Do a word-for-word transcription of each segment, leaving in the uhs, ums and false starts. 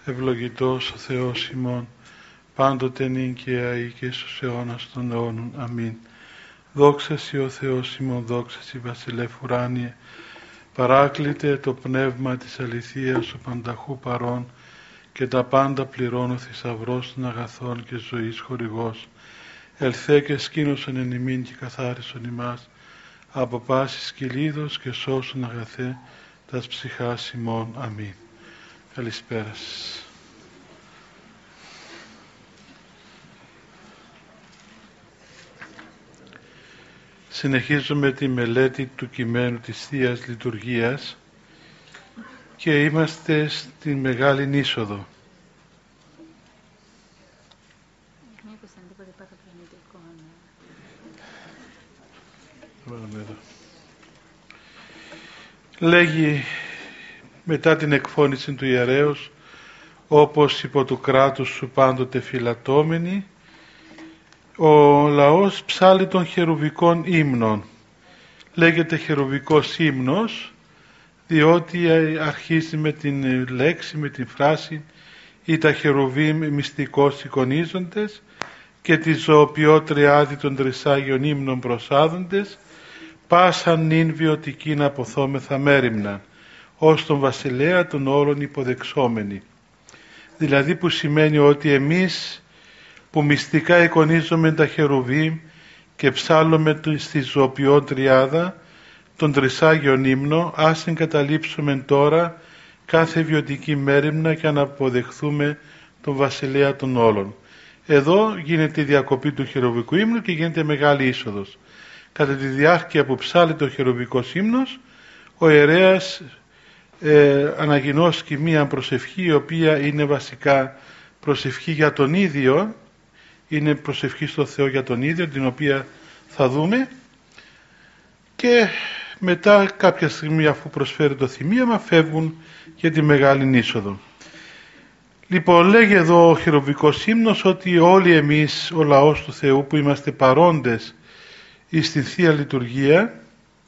ευλογητός ο Θεός ημών, πάντοτε νυν και αεί και στους αιώνας των αιώνων. Αμήν. Δόξα Σοι ο Θεός ημών, δόξα Σοι βασιλεύ ουράνιε, παράκλητε το πνεύμα της αληθείας ο πανταχού παρών και τα πάντα πληρώνω ο θησαυρός των αγαθών και ζωής χορηγός. Ελθέ και σκήνωσον εν ημίν και καθάρισον ημάς από πάσης κυλίδος και σώσον αγαθέ τας ψυχάς ημών. Αμήν. Καλησπέρα σας. Συνεχίζουμε τη μελέτη του κειμένου της Θείας Λειτουργίας και είμαστε στην Μεγάλη Είσοδο. Λέγει μετά την εκφώνηση του ιερέως, όπως υπό του κράτους σου πάντοτε φυλατώμενοι, ο λαός ψάλλει των χερουβικών ύμνων. Λέγεται χερουβικός ύμνος διότι αρχίζει με την λέξη, με την φράση «ή τα χερουβίμ μυστικώς εικονίζοντες και τη ζωοποιό τριάδη των τρισάγιων ύμνων προσάδοντες, πάσαν νυν βιωτικήν αποθόμεθα μέριμνα, ως τον βασιλέα των όλων υποδεξόμενοι». Δηλαδή που σημαίνει ότι εμείς που μυστικά εικονίζουμε τα χερουβίμ και ψάλλουμε στη ζωοποιό τριάδα τον τρισάγιον ύμνο, ας εγκαταλείψουμε τώρα κάθε βιωτική μέριμνα και να αποδεχθούμε τον βασιλέα των όλων. Εδώ γίνεται η διακοπή του χερουβικού ύμνου και γίνεται μεγάλη είσοδος. Κατά τη διάρκεια που ψάλλει το χερουβικός ύμνος, ο ιερέας ε, αναγινώσκει μία προσευχή, η οποία είναι βασικά προσευχή για τον ίδιο, είναι προσευχή στο Θεό για τον ίδιο, την οποία θα δούμε, και μετά κάποια στιγμή, αφού προσφέρει το θυμίαμα, φεύγουν για τη Μεγάλη Είσοδο. Λοιπόν, λέγει εδώ ο χερουβικός ύμνος ότι όλοι εμείς, ο λαός του Θεού που είμαστε παρόντες στην Θεία Λειτουργία,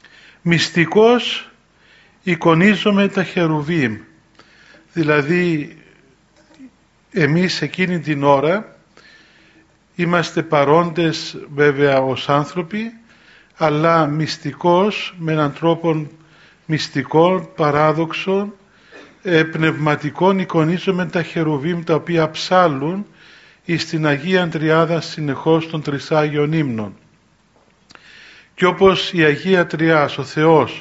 μυστικώς εικονίζουμε τα χερουβίμ. Δηλαδή εμείς εκείνη την ώρα είμαστε παρόντες βέβαια ως άνθρωποι, αλλά μυστικώς, με έναν τρόπο μυστικό, παράδοξο, ε, πνευματικών, εικονίζουμε τα χερουβίμ τα οποία ψάλλουν εις την Αγία Τριάδα συνεχώς των τρισάγιων ύμνων. Και όπως η Αγία Τριάς, ο Θεός,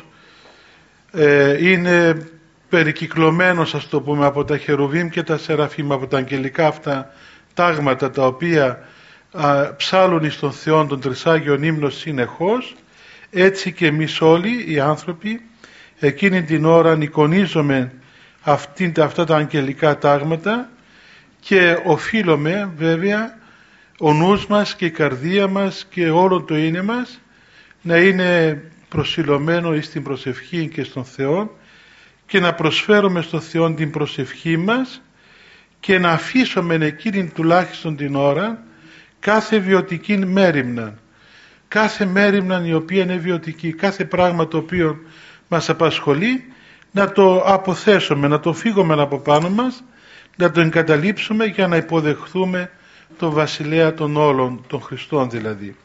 ε, είναι περικυκλωμένος, ας το πούμε, από τα χερουβίμ και τα σεραφίμ, από τα αγγελικά αυτά τάγματα τα οποία α, ψάλλουν εις τον Θεό των τρισάγιων ύμνων συνεχώς, έτσι και εμείς όλοι οι άνθρωποι εκείνη την ώρα εικονίζουμε αυτήν, αυτά τα αγγελικά τάγματα και οφείλουμε βέβαια ο νους μας και η καρδία μας και όλο το είναι μας να είναι προσιλωμένο εις την προσευχή και στον Θεό και να προσφέρουμε στον Θεό την προσευχή μας και να αφήσουμε εκείνη τουλάχιστον την ώρα κάθε βιωτική μέριμνα, κάθε μέριμνα η οποία είναι βιωτική, κάθε πράγμα το οποίο μας απασχολεί, να το αποθέσουμε, να το φύγουμε από πάνω μας, να το εγκαταλείψουμε για να υποδεχθούμε τον βασιλέα των όλων, των Χριστών δηλαδή.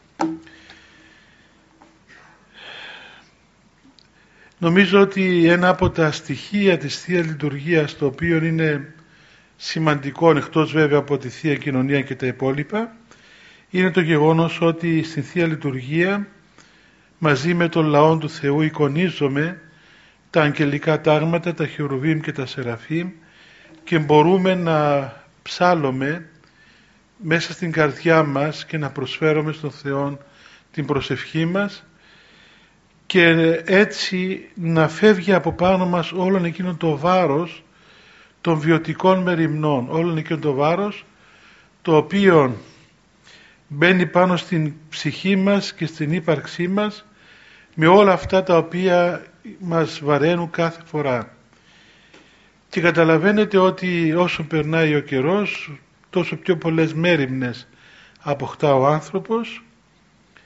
Νομίζω ότι ένα από τα στοιχεία της Θείας Λειτουργίας, το οποίο είναι σημαντικό, εκτός βέβαια από τη Θεία Κοινωνία και τα υπόλοιπα, είναι το γεγονός ότι στην Θεία Λειτουργία μαζί με τον λαό του Θεού εικονίζουμε τα αγγελικά τάγματα, τα χερουβίμ και τα σεραφίμ και μπορούμε να ψάλλουμε μέσα στην καρδιά μας και να προσφέρουμε στον Θεό την προσευχή μας και έτσι να φεύγει από πάνω μας όλον εκείνο το βάρος των βιωτικών μεριμνών, όλον εκείνο το βάρος το οποίο μπαίνει πάνω στην ψυχή μας και στην ύπαρξή μας με όλα αυτά τα οποία μας βαραίνουν κάθε φορά. Και καταλαβαίνετε ότι όσο περνάει ο καιρός, τόσο πιο πολλές μέριμνες αποκτά ο άνθρωπος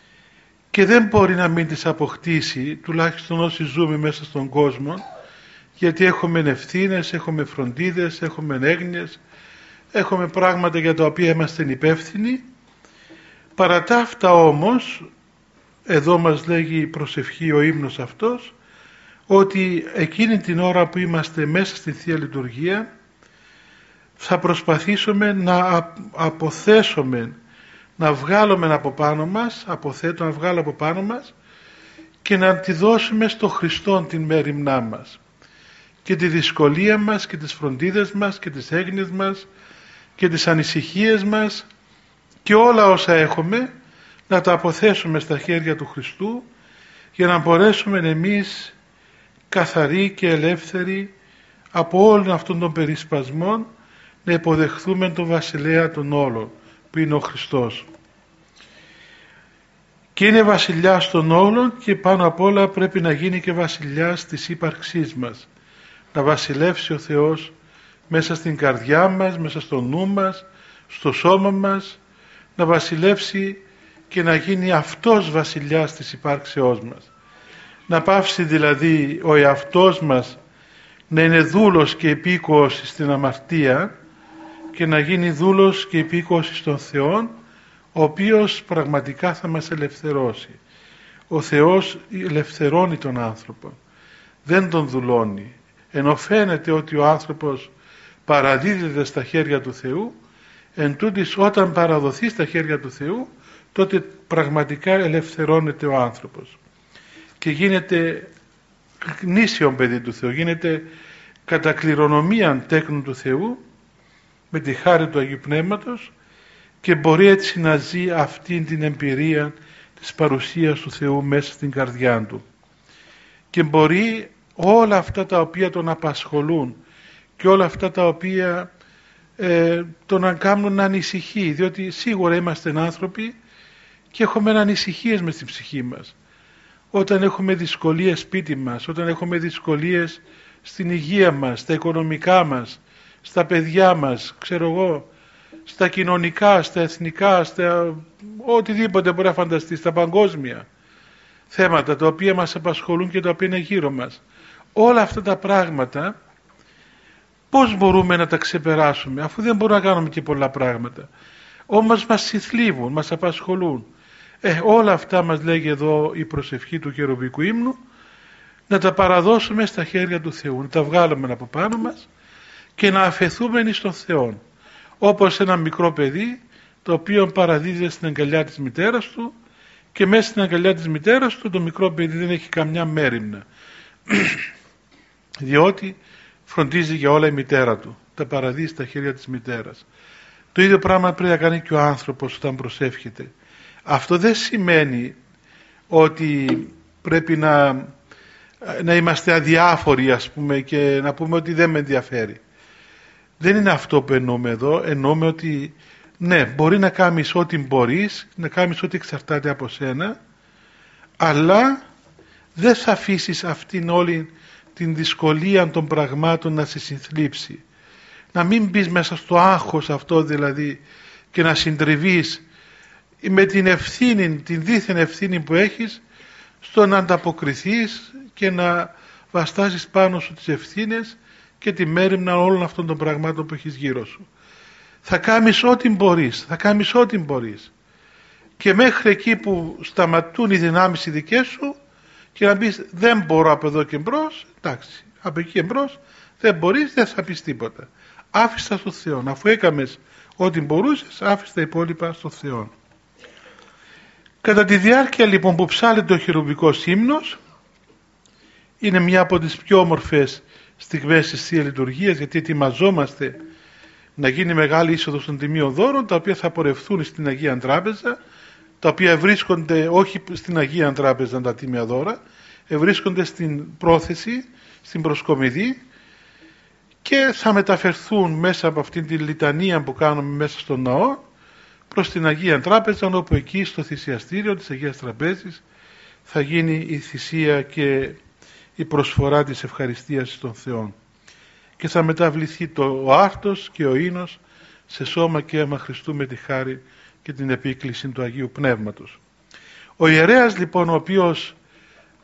και δεν μπορεί να μην τις αποκτήσει, τουλάχιστον όσοι ζούμε μέσα στον κόσμο, γιατί έχουμε ευθύνες, έχουμε φροντίδες, έχουμε έγνοιες, έχουμε πράγματα για τα οποία είμαστε υπεύθυνοι. Παρά τα αυτά όμως, εδώ μας λέγει η προσευχή, ο ύμνος αυτός, ότι εκείνη την ώρα που είμαστε μέσα στη Θεία Λειτουργία θα προσπαθήσουμε να αποθέσουμε, να βγάλουμε από πάνω μας, αποθέτω να βγάλω από πάνω μας και να τη δώσουμε στο Χριστό την μέριμνά μας και τη δυσκολία μας και τις φροντίδες μας και τις έγνοιες μας και τις ανησυχίες μας και όλα όσα έχουμε να τα αποθέσουμε στα χέρια του Χριστού για να μπορέσουμε εμείς καθαροί και ελεύθεροι από όλων αυτών των περισπασμών να υποδεχθούμε τον βασιλέα των όλων που είναι ο Χριστός. Και είναι βασιλιάς των όλων και πάνω απ' όλα πρέπει να γίνει και βασιλιάς της ύπαρξής μας. Να βασιλεύσει ο Θεός μέσα στην καρδιά μας, μέσα στο νου μας, στο σώμα μας, να βασιλεύσει και να γίνει αυτός βασιλιάς της υπάρξεώς μας. Να πάυσει δηλαδή ο εαυτός μας να είναι δούλος και υπήκοος στην αμαρτία και να γίνει δούλος και υπήκοος στον Θεό, ο οποίος πραγματικά θα μας ελευθερώσει. Ο Θεός ελευθερώνει τον άνθρωπο, δεν τον δουλώνει. Ενώ φαίνεται ότι ο άνθρωπος παραδίδεται στα χέρια του Θεού, εν τούτης όταν παραδοθεί στα χέρια του Θεού, τότε πραγματικά ελευθερώνεται ο άνθρωπος και γίνεται γνήσιο παιδί του Θεού, γίνεται κατά κληρονομία τέκνου του Θεού με τη χάρη του Αγίου Πνεύματος και μπορεί έτσι να ζει αυτήν την εμπειρία της παρουσίας του Θεού μέσα στην καρδιά του και μπορεί όλα αυτά τα οποία τον απασχολούν και όλα αυτά τα οποία ε, τον κάνουν να ανησυχεί, διότι σίγουρα είμαστε άνθρωποι και έχουμε ανησυχίες μες στην ψυχή μας. Όταν έχουμε δυσκολίες σπίτι μας, όταν έχουμε δυσκολίες στην υγεία μας, στα οικονομικά μας, στα παιδιά μας, ξέρω εγώ, στα κοινωνικά, στα εθνικά, στα οτιδήποτε μπορεί να φανταστεί, στα παγκόσμια θέματα τα οποία μας απασχολούν και τα οποία είναι γύρω μας. Όλα αυτά τα πράγματα πώς μπορούμε να τα ξεπεράσουμε, αφού δεν μπορούμε να κάνουμε και πολλά πράγματα. Όμως μας συθλίβουν, μας απασχολούν. Ε, όλα αυτά μας λέγει εδώ η προσευχή του χερουβικού ύμνου, να τα παραδώσουμε στα χέρια του Θεού, να τα βγάλουμε από πάνω μας και να αφαιθούμε στον Θεό. Όπως ένα μικρό παιδί το οποίο παραδίδεται στην αγκαλιά της μητέρας του και μέσα στην αγκαλιά της μητέρας του το μικρό παιδί δεν έχει καμιά μέριμνα διότι φροντίζει για όλα η μητέρα του, τα παραδίδει στα χέρια της μητέρας. Το ίδιο πράγμα πρέπει να κάνει και ο άνθρωπος όταν προσεύχεται. Αυτό δεν σημαίνει ότι πρέπει να, να είμαστε αδιάφοροι, ας πούμε, και να πούμε ότι δεν με ενδιαφέρει. Δεν είναι αυτό που εννοούμε εδώ. Εννοούμε ότι ναι, μπορεί να κάνεις ό,τι μπορείς, να κάνεις ό,τι εξαρτάται από σένα, αλλά δεν θα αφήσεις αυτήν όλη την δυσκολία των πραγμάτων να σε συνθλίψει. Να μην μπεις μέσα στο άγχος αυτό δηλαδή και να συντριβείς με την ευθύνη, την δίθεν ευθύνη που έχεις στο να ανταποκριθείς και να βαστάσεις πάνω σου τις ευθύνες και τη μέριμνα όλων αυτών των πραγμάτων που έχεις γύρω σου. Θα κάνεις ό,τι μπορείς, θα κάνεις ό,τι μπορείς. Και μέχρι εκεί που σταματούν οι δυνάμεις οι δικές σου και να πεις δεν μπορώ από εδώ και μπρος, εντάξει, από εκεί και μπρος δεν μπορείς, δεν θα πεις τίποτα. Άφησα στο Θεό. Αφού έκαμες ό,τι μπορούσες, άφησε τα υπόλοιπα στο Θεό. Κατά τη διάρκεια λοιπόν που ψάλλεται ο χερουβικός ύμνος, είναι μια από τις πιο όμορφες στιγμές της Θείας Λειτουργίας, γιατί ετοιμαζόμαστε να γίνει μεγάλη είσοδος των τιμίων δώρων, τα οποία θα πορευθούν στην Αγία Τράπεζα, τα οποία βρίσκονται όχι στην Αγία Τράπεζα τα τίμια δώρα, βρίσκονται στην πρόθεση, στην προσκομιδή και θα μεταφερθούν μέσα από αυτήν τη λιτανία που κάνουμε μέσα στον ναό προς την Αγία Τράπεζα, όπου εκεί στο θυσιαστήριο της Αγίας Τραπέζης θα γίνει η θυσία και η προσφορά της ευχαριστίας στον Θεό και θα μεταβληθεί το ο άρτος και ο ίνος σε σώμα και αίμα Χριστού με τη χάρη και την επίκληση του Αγίου Πνεύματος. Ο ιερέας λοιπόν, ο οποίος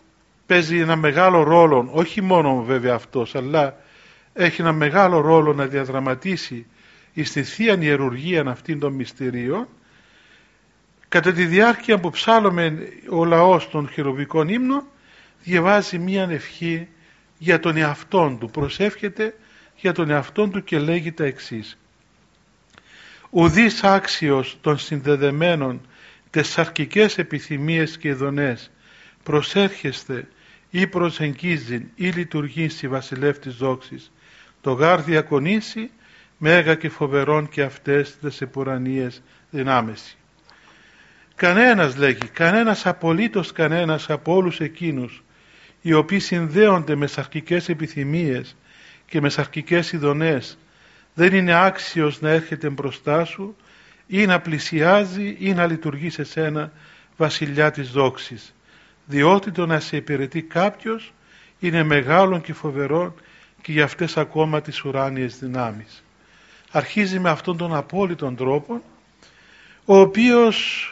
παίζει ένα μεγάλο ρόλο, όχι μόνο βέβαια αυτός, αλλά έχει ένα μεγάλο ρόλο να διαδραματίσει στη Θεία Ιερουργία αυτήν των μυστηρίων. Κατά τη διάρκεια που ψάλλουμε ο λαός των χειροβικών ύμνων, διαβάζει μία ευχή για τον εαυτόν του, προσεύχεται για τον εαυτόν του και λέγει τα εξής: ουδείς άξιος των συνδεδεμένων τες σαρκικές επιθυμίες και ειδονές προσέρχεστε ή προσεγγίζειν ή λειτουργεί στη βασιλεύ της δόξης, το γάρ διακονήσει μέγα και φοβερόν και αυτές τις επουρανίες δυνάμεση. Κανένας, λέγει, κανένας απολύτως κανένας από όλους εκείνους οι οποίοι συνδέονται με σαρκικές επιθυμίες και με σαρκικές ειδονές δεν είναι άξιος να έρχεται μπροστά σου ή να πλησιάζει ή να λειτουργεί σε σένα βασιλιά της δόξης, διότι το να σε υπηρετεί κάποιος είναι μεγάλον και φοβερόν και για αυτές ακόμα τις ουράνιες δυνάμεις. Αρχίζει με αυτόν τον απόλυτον τρόπο, ο οποίος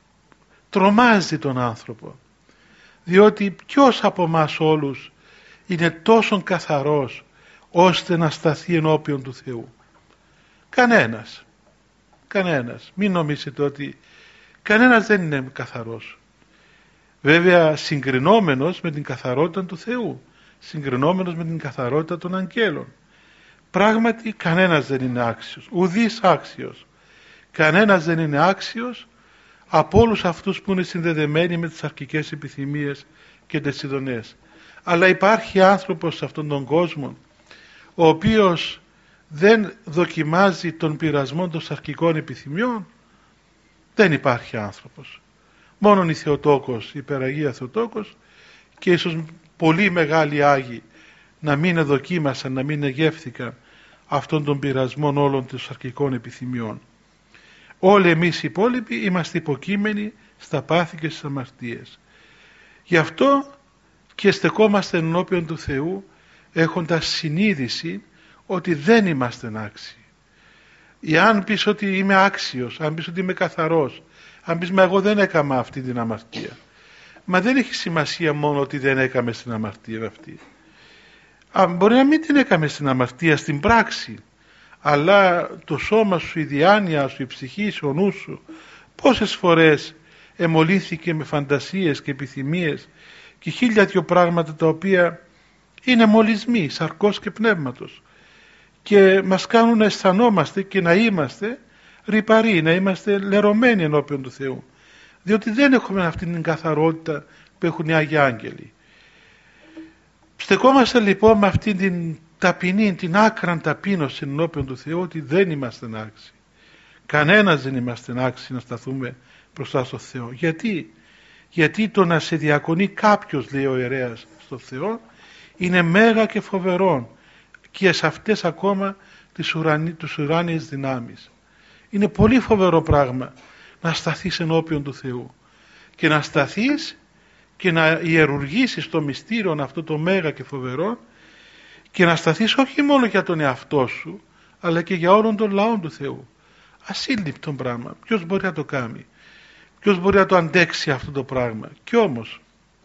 τρομάζει τον άνθρωπο, διότι ποιος από μας όλους είναι τόσο καθαρός ώστε να σταθεί ενώπιον του Θεού? Κανένας. Κανένας. Μην νομίζετε ότι κανένας δεν είναι καθαρός. Βέβαια συγκρινόμενος με την καθαρότητα του Θεού, συγκρινόμενος με την καθαρότητα των αγγέλων. Πράγματι κανένας δεν είναι άξιος, ουδής άξιος. Κανένας δεν είναι άξιος από όλους αυτούς που είναι συνδεδεμένοι με τις σαρκικές επιθυμίες και τις ειδονές. Αλλά υπάρχει άνθρωπος σε αυτόν τον κόσμο ο οποίος δεν δοκιμάζει τον πειρασμό των σαρκικών επιθυμιών. Δεν υπάρχει άνθρωπος. Μόνον η Θεοτόκος, η Υπεραγία Θεοτόκος και ίσως πολύ μεγάλοι Άγιοι να μην δοκίμασαν, να μην εγεύθηκαν αυτόν τον πειρασμό όλων των σαρκικών επιθυμιών. Όλοι εμείς οι υπόλοιποι είμαστε υποκείμενοι στα πάθη και στις αμαρτίες. Γι' αυτό και στεκόμαστε ενώπιον του Θεού έχοντας συνείδηση ότι δεν είμαστε άξιοι. Εάν πεις ότι είμαι άξιος, αν πεις ότι είμαι καθαρός, αν πεις μα εγώ δεν έκαμα αυτή την αμαρτία, μα δεν έχει σημασία μόνο ότι δεν έκαμε στην αμαρτία αυτή. Α, μπορεί να μην την έκαμε στην αμαρτία στην πράξη, αλλά το σώμα σου, η διάνοια σου, η ψυχή σου, ο νους σου πόσες φορές εμολύθηκε με φαντασίες και επιθυμίες και χίλια δυο πράγματα τα οποία είναι μολυσμοί σαρκός και πνεύματος και μας κάνουν να αισθανόμαστε και να είμαστε ρυπαροί, να είμαστε λερωμένοι ενώπιον του Θεού, διότι δεν έχουμε αυτή την καθαρότητα που έχουν οι Άγιοι Άγγελοι. Στεκόμαστε λοιπόν με αυτή την ταπεινή, την άκραν ταπείνωση ενώπιον του Θεού ότι δεν είμαστε άξιοι. Κανένας δεν είμαστε άξιοι να σταθούμε μπροστά στο Θεό. Γιατί? Γιατί το να σε διακονεί κάποιος, λέει ο ιερέας στο Θεό, είναι μέγα και φοβερόν και σε αυτές ακόμα τις ουρανί, τους ουράνιες δυνάμεις. Είναι πολύ φοβερό πράγμα να σταθείς ενώπιον του Θεού και να σταθείς και να ιερουργήσεις το μυστήριο αυτό το μέγα και φοβερό και να σταθείς όχι μόνο για τον εαυτό σου αλλά και για όλον τον λαό του Θεού. Ασύλληπτο πράγμα. Ποιος μπορεί να το κάνει? Ποιος μπορεί να το αντέξει αυτό το πράγμα? Κι όμως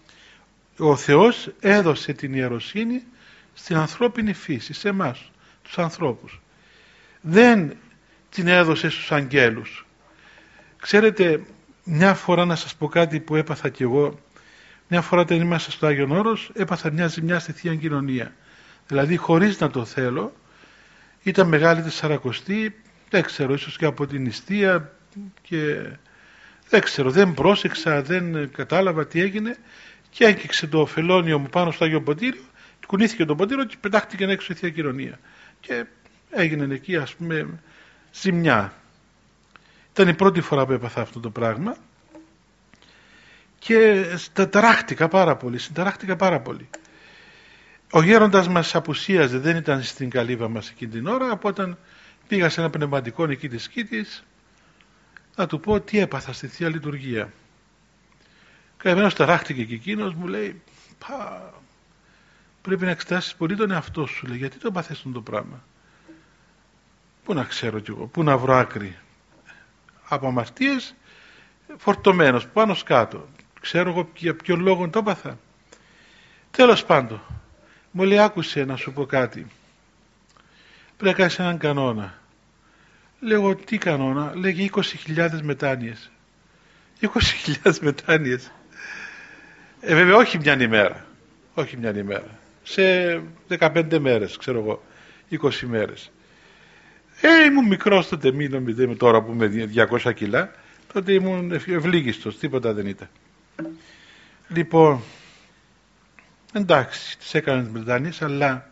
ο Θεός έδωσε την ιεροσύνη στην ανθρώπινη φύση, σε εμάς τους ανθρώπους. Δεν την έδωσε στους αγγέλους. Ξέρετε, μια φορά να σας πω κάτι που έπαθα κι εγώ. Μια φορά όταν είμαστε στο Άγιον Όρος έπαθα μια ζημιά στη Θεία Κοινωνία. Δηλαδή χωρίς να το θέλω, ήταν μεγάλη τεσσαρακοστή, δεν ξέρω, ίσως και από την νηστεία και δεν ξέρω, δεν πρόσεξα, δεν κατάλαβα τι έγινε και έγκυξε το φελόνιο μου πάνω στο Άγιο Ποτήριο, κουνήθηκε το ποτήριο και πετάχτηκε έξω η Θεία Κοινωνία και έγινε εκεί ας πούμε ζημιά. Ήταν η πρώτη φορά που έπαθα αυτό το πράγμα και ταράχτηκα πάρα πολύ, συνταράχτηκα πάρα πολύ. Ο γέροντας μας απουσίαζε, δεν ήταν στην καλύβα μας εκείνη την ώρα, από όταν πήγα σε ένα πνευματικό εκεί της Κήτης να του πω τι έπαθα στη Θεία Λειτουργία. Καημένος ταράχτηκε και εκείνος μου λέει πα, πρέπει να εξετάσεις πολύ τον εαυτό σου, λέει, γιατί το έπαθες το πράγμα? Πού να ξέρω κι εγώ, πού να βρω άκρη? Από αμαρτίες φορτωμένος πάνω σκάτω. Ξέρω εγώ για ποιον λόγο το έπαθα. Τέλος πάντων, μου λέει, άκουσε να σου πω κάτι. Πρέπει να κάνεις έναν κανόνα. Λέγω, τι κανόνα? Λέγει είκοσι χιλιάδες μετάνοιες. είκοσι χιλιάδες μετάνοιες. Ε, βέβαια όχι μια ημέρα. Όχι μια ημέρα. Σε δεκαπέντε μέρες, ξέρω εγώ. είκοσι μέρες. Ε, ήμουν μικρός τότε, μην νομίζετε τώρα που είμαι διακόσια κιλά. Τότε ήμουν ευλίγιστος, τίποτα δεν ήταν. Λοιπόν, εντάξει, τις έκανα τις μετάνοιες, αλλά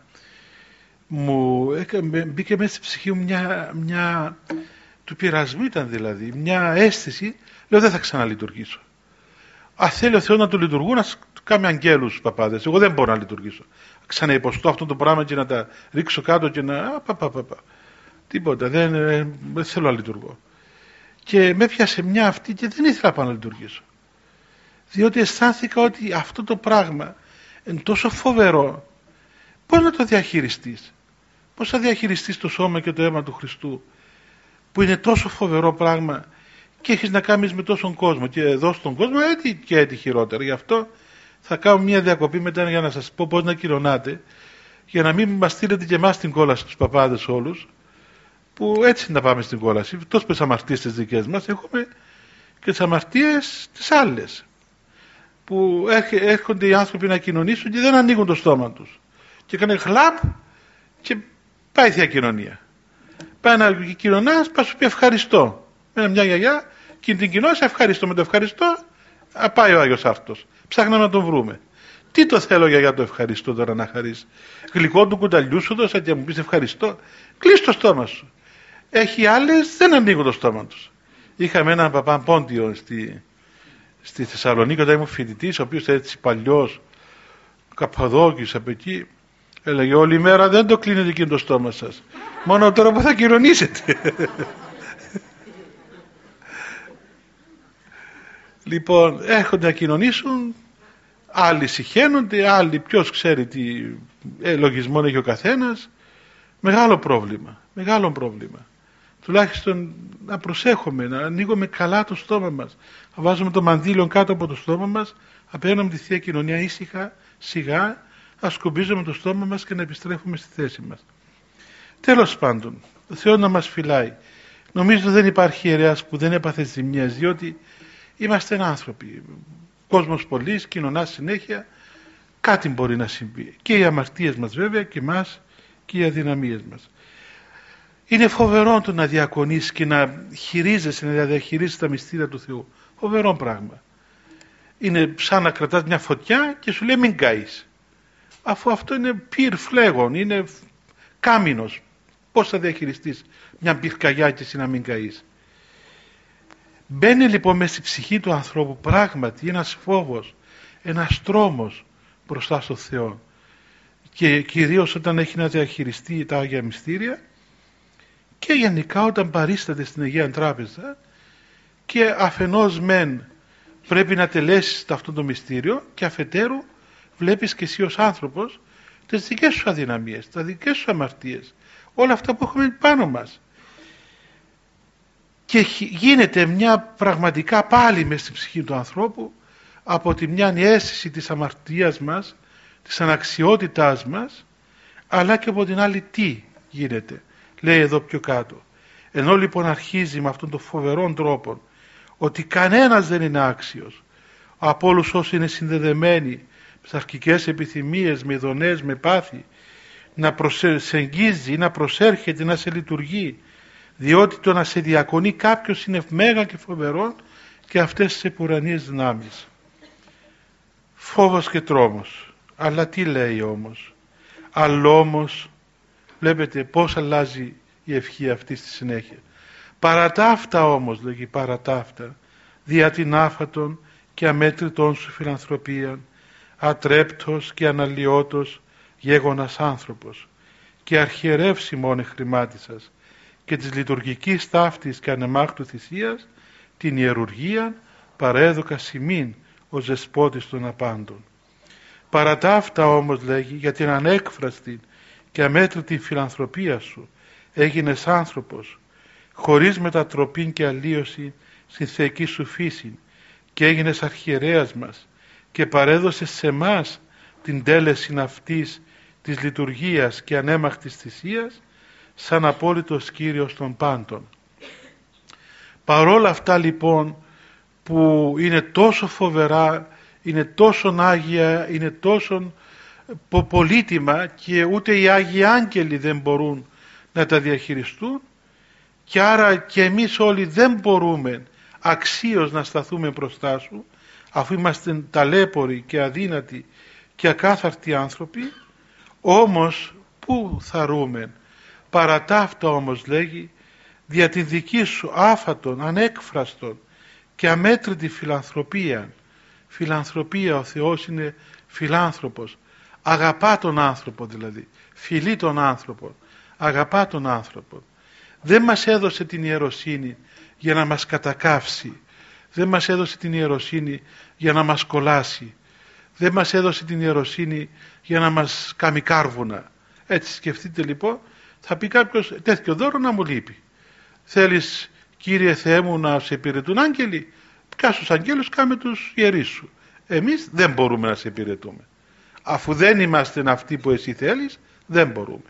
μου μπήκε μέσα στη ψυχή μου μια, μια του πειρασμού ήταν δηλαδή, μια αίσθηση, λέω δεν θα ξαναλειτουργήσω. Αν θέλει ο Θεός να το λειτουργούν, να κάνει αγγέλους παπάδες. Εγώ δεν μπορώ να λειτουργήσω. Ξαναυποστώ αυτό το πράγμα και να τα ρίξω κάτω και να... Πα, πα, πα, πα. Τίποτα, δεν, δεν θέλω να λειτουργώ. Και με έπιασε μια αυτή και δεν ήθελα να πάω να λειτουργήσω. Διότι αισθάνθηκα ότι αυτό το πράγμα είναι τόσο φοβερό. Πώς να το διαχειριστείς? Πώς θα διαχειριστείς το σώμα και το αίμα του Χριστού, που είναι τόσο φοβερό πράγμα και έχεις να κάνεις με τόσον κόσμο, και εδώ στον κόσμο έτσι και έτσι χειρότερα. Γι' αυτό θα κάνω μια διακοπή μετά για να σας πω πώς να κοινωνάτε, για να μην μας στείλετε και εμάς την κόλαση τους παπάδες όλους, που έτσι να πάμε στην κόλαση. Τόσο πες αμαρτίες τις δικές μας, έχουμε και τις αμαρτίες τις άλλες, που έρχονται οι άνθρωποι να κοινωνήσουν και δεν ανοίγουν το στόμα τους και κάνει χλαπ και πάει η Θεία Κοινωνία. Πάει να κοινωνάς, πάει σου πει ευχαριστώ. Με μια γιαγιά και την κοινώσει ευχαριστώ. Με το ευχαριστώ πάει ο Άγιος Άρτος. Ψάχναμε να τον βρούμε. Τι το θέλω για το ευχαριστώ τώρα να χαρείς? Γλυκό του κουταλιού σου δώσα και μου πεις ευχαριστώ. Κλείς το στόμα σου. Έχει άλλες δεν ανοίγουν το στόμα τους. Είχαμε έναν παπά Πόντιο στη, στη Θεσσαλονίκη όταν ήμουν φοιτητής, ο οποίος έτσι παλιός, Καπαδόκης από εκεί, έλεγε όλη μέρα δεν το κλείνετε εκείνο το στόμα σας. Μόνο τώρα που θα κοινωνήσετε. Λοιπόν, έρχονται να κοινωνήσουν, άλλοι συχαίνονται, άλλοι ποιος ξέρει τι ε, λογισμό έχει ο καθένας. Μεγάλο πρόβλημα, μεγάλο πρόβλημα. Τουλάχιστον να προσέχουμε, να ανοίγουμε καλά το στόμα μας, να βάζουμε το μανδύλιο κάτω από το στόμα μας, απέναντι τη Θεία Κοινωνία ήσυχα, σιγά, να σκουπίζουμε το στόμα μας και να επιστρέφουμε στη θέση μας. Τέλος πάντων, ο Θεός να μας φυλάει. Νομίζω δεν υπάρχει ιερέας που δεν έπαθε ζημιές, διότι είμαστε άνθρωποι. Κόσμος πολύς, κοινωνά συνέχεια, κάτι μπορεί να συμβεί. Και οι αμαρτίες μας βέβαια και εμάς και οι αδυναμίες μας. Είναι φοβερό το να διακονείς και να χειρίζεσαι, να διαχειρίζεσαι τα μυστήρια του Θεού. Φοβερό πράγμα. Είναι σαν να κρατάς μια φωτιά και σου λέει μην καείς. Αφού αυτό είναι πυρ φλέγον, είναι κάμινος. Πώς θα διαχειριστείς μια πυρκαγιά και εσύ να μην καείς? Μπαίνει λοιπόν μέσα στη ψυχή του ανθρώπου πράγματι ένας φόβος, ένας τρόμος μπροστά στο Θεό, και κυρίως όταν έχει να διαχειριστεί τα Άγια Μυστήρια και γενικά όταν παρίσταται στην Αγία Τράπεζα και αφενός μεν πρέπει να τελέσεις αυτό το μυστήριο και αφετέρου βλέπεις και εσύ ως άνθρωπος τις δικές σου αδυναμίες, τα δικές σου αμαρτίες, όλα αυτά που έχουμε πάνω μας. Και γίνεται μια πραγματικά πάλι μες στην ψυχή του ανθρώπου από τη μια αίσθηση της αμαρτίας μας, της αναξιότητάς μας, αλλά και από την άλλη τι γίνεται. Λέει εδώ πιο κάτω. Ενώ λοιπόν αρχίζει με αυτόν τον φοβερόν τρόπο ότι κανένας δεν είναι άξιος από όλους όσοι είναι συνδεδεμένοι με σαρκικές επιθυμίες, με ειδονές, με πάθη, να προσεγγίζει, να προσέρχεται, να σε λειτουργεί, διότι το να σε διακονεί κάποιος είναι μέγα και φοβερό και αυτές τις επουρανίες δυνάμεις. Φόβος και τρόμος. Αλλά τι λέει όμως? Αλλά όμως βλέπετε πώς αλλάζει η ευχή αυτή στη συνέχεια. Παρά τα αυτά όμως, λέγει, παρά τα αυτά, δια την άφατον και αμέτρητον σου φιλανθρωπία, ατρέπτος και αναλυότος γέγονας άνθρωπος, και αρχιερεύσει μόνε χρημάτισας, και της λειτουργικής ταύτης και ανεμάκτου θυσίας, την ιερουργία παρέδοκα σημείν ο ζεσπότης των απάντων. Παρά τα αυτά όμως, λέγει, για την ανέκφραστη και αμέτρητη φιλανθρωπία σου έγινες άνθρωπος, χωρίς μετατροπή και αλλίωση στην θεϊκή σου φύση, και έγινες αρχιερέας μας και παρέδωσες σε μας την τέλεση αυτής της λειτουργίας και ανέμαχτης θυσίας σαν απόλυτος Κύριος των πάντων. Παρόλα αυτά λοιπόν που είναι τόσο φοβερά, είναι τόσο άγια, είναι τόσο πολύτιμα και ούτε οι Άγιοι Άγγελοι δεν μπορούν να τα διαχειριστούν, και άρα και εμείς όλοι δεν μπορούμε αξίως να σταθούμε μπροστά σου, αφού είμαστε ταλέποροι και αδύνατοι και ακάθαρτοι άνθρωποι. Όμως πού θαρούμε, παρά ταύτα όμως λέγει, δια τη δική σου άφατον, ανέκφραστον και αμέτρητη φιλανθρωπία. Φιλανθρωπία, ο Θεός είναι φιλάνθρωπος, αγαπά τον άνθρωπο, δηλαδή φιλεί τον άνθρωπο, αγαπά τον άνθρωπο. Δεν μας έδωσε την ιεροσύνη για να μας κατακάυσει, δεν μας έδωσε την ιεροσύνη για να μας κολλάσει, δεν μας έδωσε την ιεροσύνη για να μας κάνει κάρβουνα. Έτσι σκεφτείτε λοιπόν, θα πει κάποιος, τέτοιο δώρο να μου λείπει. Θέλεις, Κύριε Θεέ μου, να σε υπηρετούν άγγελοι? Κάς τους αγγέλους, κάμε τους ιερείς σου. Εμείς δεν μπορούμε να σε υπηρετούμε. Αφού δεν είμαστε αυτοί που εσύ θέλεις, δεν μπορούμε.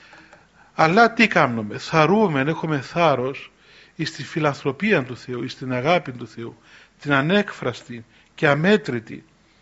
Αλλά τι κάνουμε? Θαρούμε, έχουμε θάρρος εις τη φιλανθρωπία του Θεού, εις την αγάπη του Θεού, την ανέκφραστη και αμέτρητη,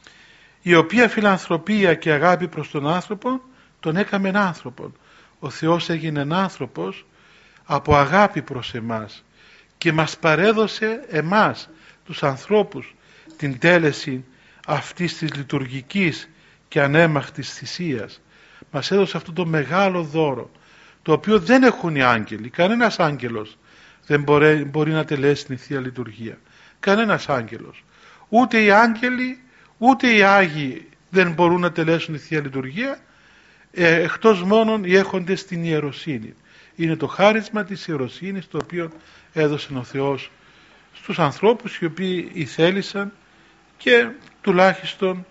η οποία φιλανθρωπία και αγάπη προς τον άνθρωπο τον έκαμε άνθρωπον. Ο Θεός έγινε άνθρωπος από αγάπη προς εμάς και μας παρέδωσε εμάς τους ανθρώπους την τέλεση αυτής της λειτουργικής και ανέμαχτης θυσίας. Μας έδωσε αυτό το μεγάλο δώρο, το οποίο δεν έχουν οι άγγελοι. Κανένας άγγελος δεν μπορεί, μπορεί να τελέσει την Θεία Λειτουργία. Κανένας άγγελος. Ούτε οι άγγελοι, ούτε οι Άγιοι δεν μπορούν να τελέσουν τη Θεία Λειτουργία, ε, εκτός μόνον οι έχοντες στην ιεροσύνη. Είναι το χάρισμα της ιεροσύνης το οποίο έδωσε ο Θεός στους ανθρώπους οι οποίοι ηθέλησαν και τουλάχιστον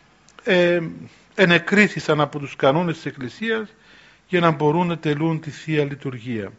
ε, ενεκρίθησαν από τους κανόνες της Εκκλησίας για να μπορούν να τελούν τη Θεία Λειτουργία.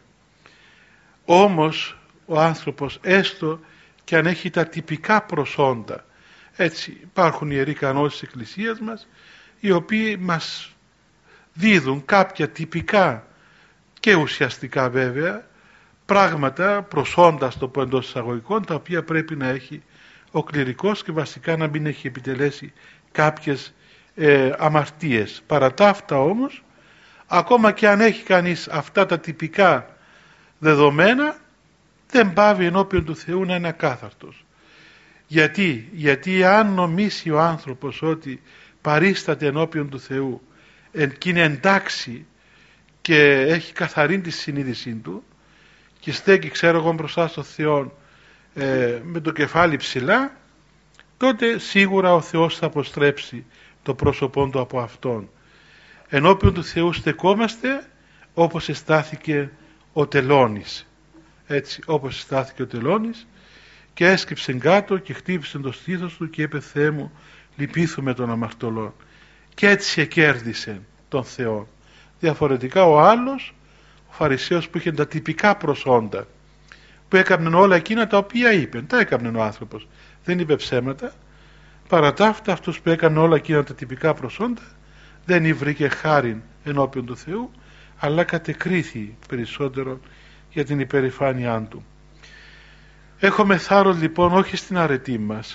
Όμως ο άνθρωπος, έστω και αν έχει τα τυπικά προσόντα, έτσι υπάρχουν ιεροί κανόνες της Εκκλησίας μας, οι οποίοι μας δίδουν κάποια τυπικά και ουσιαστικά βέβαια πράγματα, προσόντα στο πω εντός εισαγωγικών, τα οποία πρέπει να έχει ο κληρικός και βασικά να μην έχει επιτελέσει κάποιες ε, αμαρτίες. Παρά τα αυτά όμως, ακόμα και αν έχει κανείς αυτά τα τυπικά δεδομένα, δεν πάβει ενώπιον του Θεού να είναι ακάθαρτος. Γιατί, γιατί αν νομίσει ο άνθρωπος ότι παρίσταται ενώπιον του Θεού και είναι εντάξει και έχει καθαρή τη συνείδησή του και στέκει, ξέρω εγώ, μπροστά στο Θεό ε, με το κεφάλι ψηλά, τότε σίγουρα ο Θεός θα αποστρέψει το πρόσωπό του από Αυτόν. Ενώπιον του Θεού στεκόμαστε όπως εστάθηκε ο Τελώνης. Έτσι, όπως εστάθηκε ο Τελώνης και έσκυψε κάτω και χτύπησε το στήθος του και είπε, Θεέ μου, λυπήθουμε των αμαρτωλών. Και έτσι εκέρδισε τον Θεό. Διαφορετικά ο άλλος, ο Φαρισαίος που είχε τα τυπικά προσόντα, που έκαναν όλα εκείνα τα οποία είπε, τα έκαναν ο άνθρωπος, δεν είπε ψέματα, παρά τα αυτά αυτός που έκανε όλα εκείνα τα τυπικά προσόντα δεν βρήκε χάριν ενώπιον του Θεού, αλλά κατεκρίθη περισσότερο για την υπερηφάνειά του. Έχουμε θάρρος λοιπόν όχι στην αρετή μας,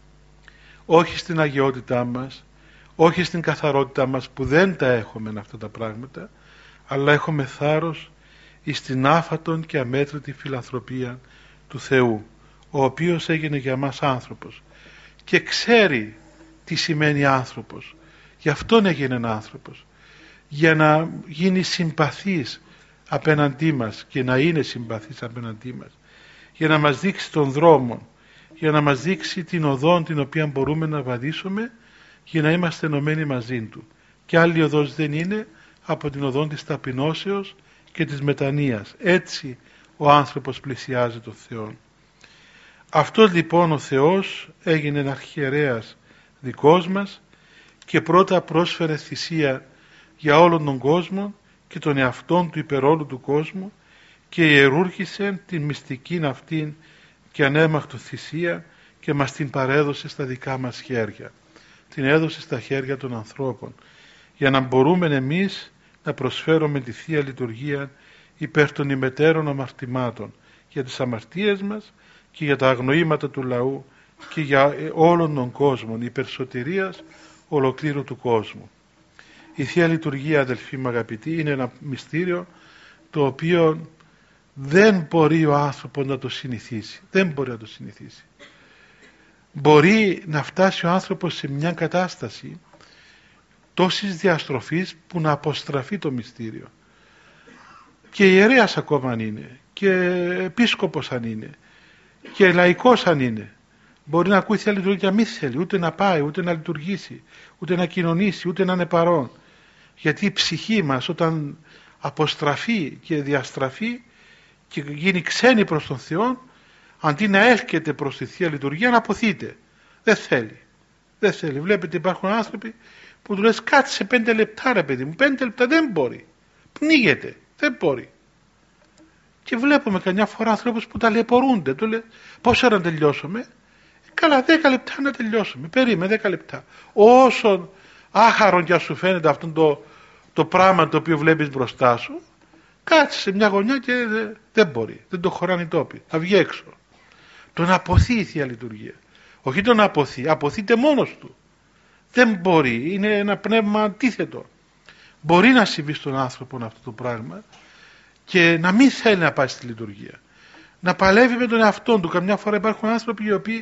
όχι στην αγιότητά μας, όχι στην καθαρότητά μας που δεν τα έχουμε αυτά τα πράγματα, αλλά έχουμε θάρρος εις την άφατον και αμέτρητη φιλανθρωπία του Θεού, ο οποίος έγινε για μας άνθρωπος και ξέρει τι σημαίνει άνθρωπος. Γι' αυτόν έγινε άνθρωπος, για να γίνει συμπαθής απέναντί μας και να είναι συμπαθής απέναντί μας, για να μας δείξει τον δρόμο, για να μας δείξει την οδόν την οποία μπορούμε να βαδίσουμε για να είμαστε ενωμένοι μαζί Του. Και άλλη οδός δεν είναι από την οδόν της ταπεινώσεως και της μετανοίας. Έτσι ο άνθρωπος πλησιάζει τον Θεό. Αυτός λοιπόν ο Θεός έγινε αρχιερέας δικός μας και πρώτα πρόσφερε θυσία για όλον τον κόσμο και τον εαυτόν του υπερ όλου του κόσμου και ιερούργησε την μυστικήν αυτήν και ανέμαχτο θυσία και μας την παρέδωσε στα δικά μας χέρια. την έδωσε στα χέρια των ανθρώπων, για να μπορούμε εμείς να προσφέρουμε τη Θεία Λειτουργία υπέρ των ημετέρων αμαρτημάτων, για τις αμαρτίες μας και για τα αγνοήματα του λαού και για όλων των κόσμων, υπερσωτηρίας ολοκλήρου του κόσμου. Η Θεία Λειτουργία, αδελφοί μου αγαπητοί, είναι ένα μυστήριο το οποίο δεν μπορεί ο άνθρωπος να το συνηθίσει. Δεν μπορεί να το συνηθίσει. Μπορεί να φτάσει ο άνθρωπος σε μια κατάσταση τόσης διαστροφής που να αποστραφεί το μυστήριο. Και ιερέας ακόμα αν είναι, και επίσκοπος αν είναι, και λαϊκός αν είναι, μπορεί να ακούει Θεία Λειτουργία, μη θέλει ούτε να πάει, ούτε να λειτουργήσει, ούτε να κοινωνήσει, ούτε να είναι παρόν. Γιατί η ψυχή μας όταν αποστραφεί και διαστραφεί και γίνει ξένη προς τον Θεό, αντί να έρχεται προς τη Θεία Λειτουργία, να αποθείται. Δεν θέλει. Δεν θέλει. Βλέπετε υπάρχουν άνθρωποι που του λες κάτσε πέντε λεπτά ρε παιδί μου. Πέντε λεπτά δεν μπορεί. Πνίγεται. Δεν μπορεί. Και βλέπουμε καμιά φορά ανθρώπους που ταλαιπωρούνται. Του λέει πόσο ώρα να τελειώσουμε. Καλά, δέκα λεπτά να τελειώσουμε. Περίμενε δέκα λεπτά. Όσο άχαρον και σου φαίνεται αυτό το, το πράγμα το οποίο βλέπεις μπροστά σου, κάτσε σε μια γωνιά και δεν μπορεί. Δεν το χωράνε οι τόποι. Θα βγει έξω. Τον αποθεί η Θεία Λειτουργία. Όχι τον αποθεί. Αποθείται μόνος του. Δεν μπορεί. Είναι ένα πνεύμα αντίθετο. Μπορεί να συμβεί στον άνθρωπο αυτό το πράγμα και να μην θέλει να πάει στη λειτουργία. Να παλεύει με τον εαυτό του. Καμιά φορά υπάρχουν άνθρωποι οι οποίοι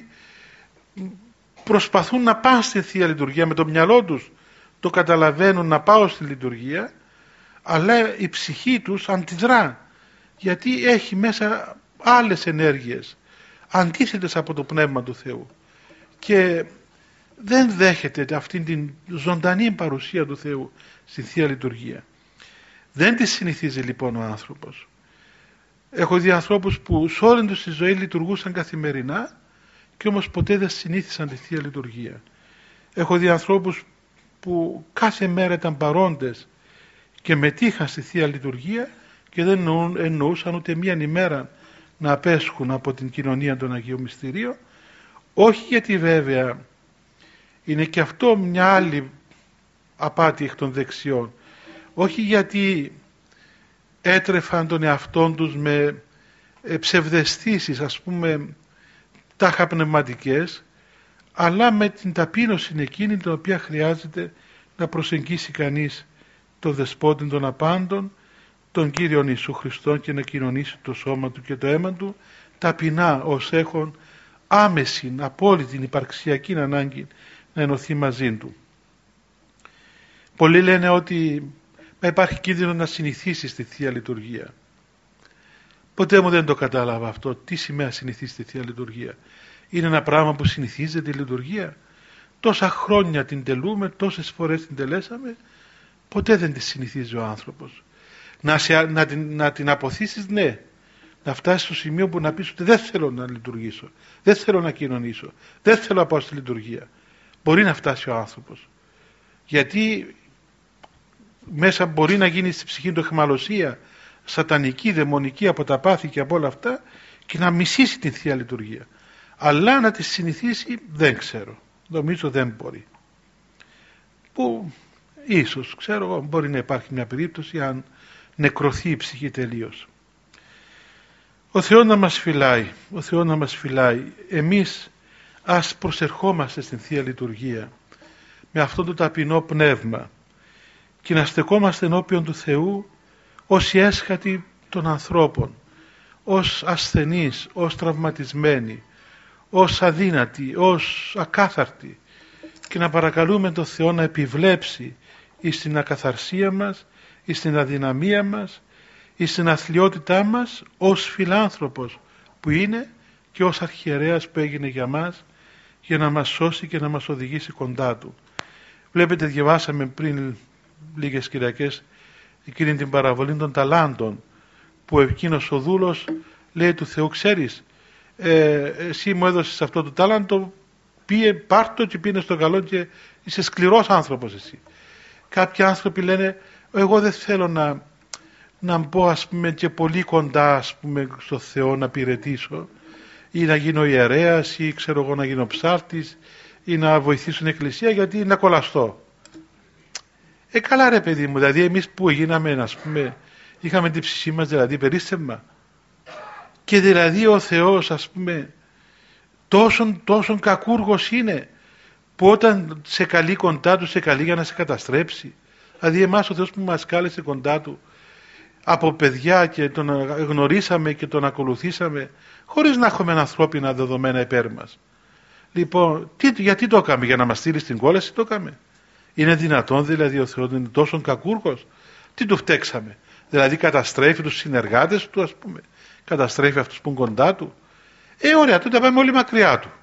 προσπαθούν να πάνε στη Θεία Λειτουργία με το μυαλό τους. Το καταλαβαίνουν να πάω στη λειτουργία, αλλά η ψυχή τους αντιδρά. Γιατί έχει μέσα άλλες ενέργειες αντίθετες από το Πνεύμα του Θεού. Και δεν δέχεται αυτήν την ζωντανή παρουσία του Θεού στη Θεία Λειτουργία. Δεν τη συνηθίζει λοιπόν ο άνθρωπος. Έχω δει ανθρώπους που σε όλη τους τη ζωή λειτουργούσαν καθημερινά και όμως ποτέ δεν συνήθισαν τη Θεία Λειτουργία. Έχω δει ανθρώπους που κάθε μέρα ήταν παρόντες και μετήχαν στη Θεία Λειτουργία και δεν εννοούσαν ούτε μία ημέρα να απέσχουν από την κοινωνία των Αγίων Μυστηρίων, όχι γιατί βέβαια είναι και αυτό μια άλλη απάτη εκ των δεξιών, όχι γιατί έτρεφαν τον εαυτόν τους με ψευδαισθήσεις, ας πούμε τάχα πνευματικές, αλλά με την ταπείνωση εκείνη την οποία χρειάζεται να προσεγγίσει κανείς τον Δεσπότη των Απάντων, τον Κύριον Ιησού Χριστόν, και να κοινωνήσει το σώμα του και το αίμα του ταπεινά ως έχουν άμεση, απόλυτη υπαρξιακή ανάγκη να ενωθεί μαζί του. Πολλοί λένε ότι υπάρχει κίνδυνο να συνηθίσει στη Θεία Λειτουργία. Ποτέ μου δεν το κατάλαβα αυτό. Τι σημαίνει συνηθίσει στη Θεία Λειτουργία? Είναι ένα πράγμα που συνηθίζεται η λειτουργία. Τόσα χρόνια την τελούμε, τόσες φορές την τελέσαμε, ποτέ δεν τη συνηθίζει ο άνθρωπος. Να, σε, να, την, να την αποθήσεις, ναι. Να φτάσεις στο σημείο που να πεις ότι δεν θέλω να λειτουργήσω, δεν θέλω να κοινωνήσω, δεν θέλω να πάω στη λειτουργία. Μπορεί να φτάσει ο άνθρωπος. Γιατί μέσα μπορεί να γίνει στη ψυχή του αιχμαλωσία, σατανική, δαιμονική, από τα πάθη και από όλα αυτά, και να μισήσει την Θεία Λειτουργία. Αλλά να τη συνηθίσει δεν ξέρω. Νομίζω δεν μπορεί. Που ίσως, ξέρω εγώ, μπορεί να υπάρχει μια περίπτωση αν νεκρωθεί η ψυχή τελείως. Ο Θεός να μας φυλάει, ο Θεός να μας φυλάει. Εμείς ας προσερχόμαστε στην Θεία Λειτουργία με αυτό το ταπεινό πνεύμα και να στεκόμαστε ενώπιον του Θεού ως οι έσχατοι των ανθρώπων, ως ασθενείς, ως τραυματισμένοι, ως αδύνατοι, ως ακάθαρτοι, και να παρακαλούμε τον Θεό να επιβλέψει εις την ακαθαρσία μας, εις την αδυναμία μας, εις την αθλιότητά μας, ως φιλάνθρωπος που είναι και ως αρχιερέας που έγινε για μας, για να μας σώσει και να μας οδηγήσει κοντά Του. Βλέπετε, διαβάσαμε πριν λίγες Κυριακές εκείνη την παραβολή των ταλάντων, που εκείνος ο δούλος λέει του Θεού, ξέρεις, ε, εσύ μου έδωσες αυτό το τάλαντο, πήγε, πάρ' το και πήγαινε στο καλό και είσαι σκληρός άνθρωπος εσύ. Κάποιοι άνθρωποι λένε, εγώ δεν θέλω να, να μπω ας πούμε και πολύ κοντά ας πούμε στο Θεό να υπηρετήσω, ή να γίνω ιερέας, ή ξέρω εγώ να γίνω ψάρτης, ή να βοηθήσουν την εκκλησία γιατί να κολλαστώ. Ε, καλά ρε παιδί μου, δηλαδή εμείς που γίναμε, ας πούμε, είχαμε την ψυχή μας δηλαδή περίστευμα. Και δηλαδή ο Θεός, ας πούμε, τόσον, τόσον κακούργος είναι, που όταν σε καλεί κοντά του, σε καλεί για να σε καταστρέψει. Δηλαδή εμάς ο Θεός που μας κάλεσε κοντά του, από παιδιά και τον γνωρίσαμε και τον ακολουθήσαμε, χωρίς να έχουμε ανθρώπινα δεδομένα υπέρ μας. Λοιπόν, τι, γιατί το έκαμε, για να μας στείλει στην κόλαση το έκαμε. Είναι δυνατόν δηλαδή ο Θεός είναι τόσο κακούργος? Τι του φταίξαμε? Δηλαδή καταστρέφει τους συνεργάτες του, ας πούμε, καταστρέφει αυτούς που είναι κοντά του. Ε, ωραία, τότε πάμε όλοι μακριά του.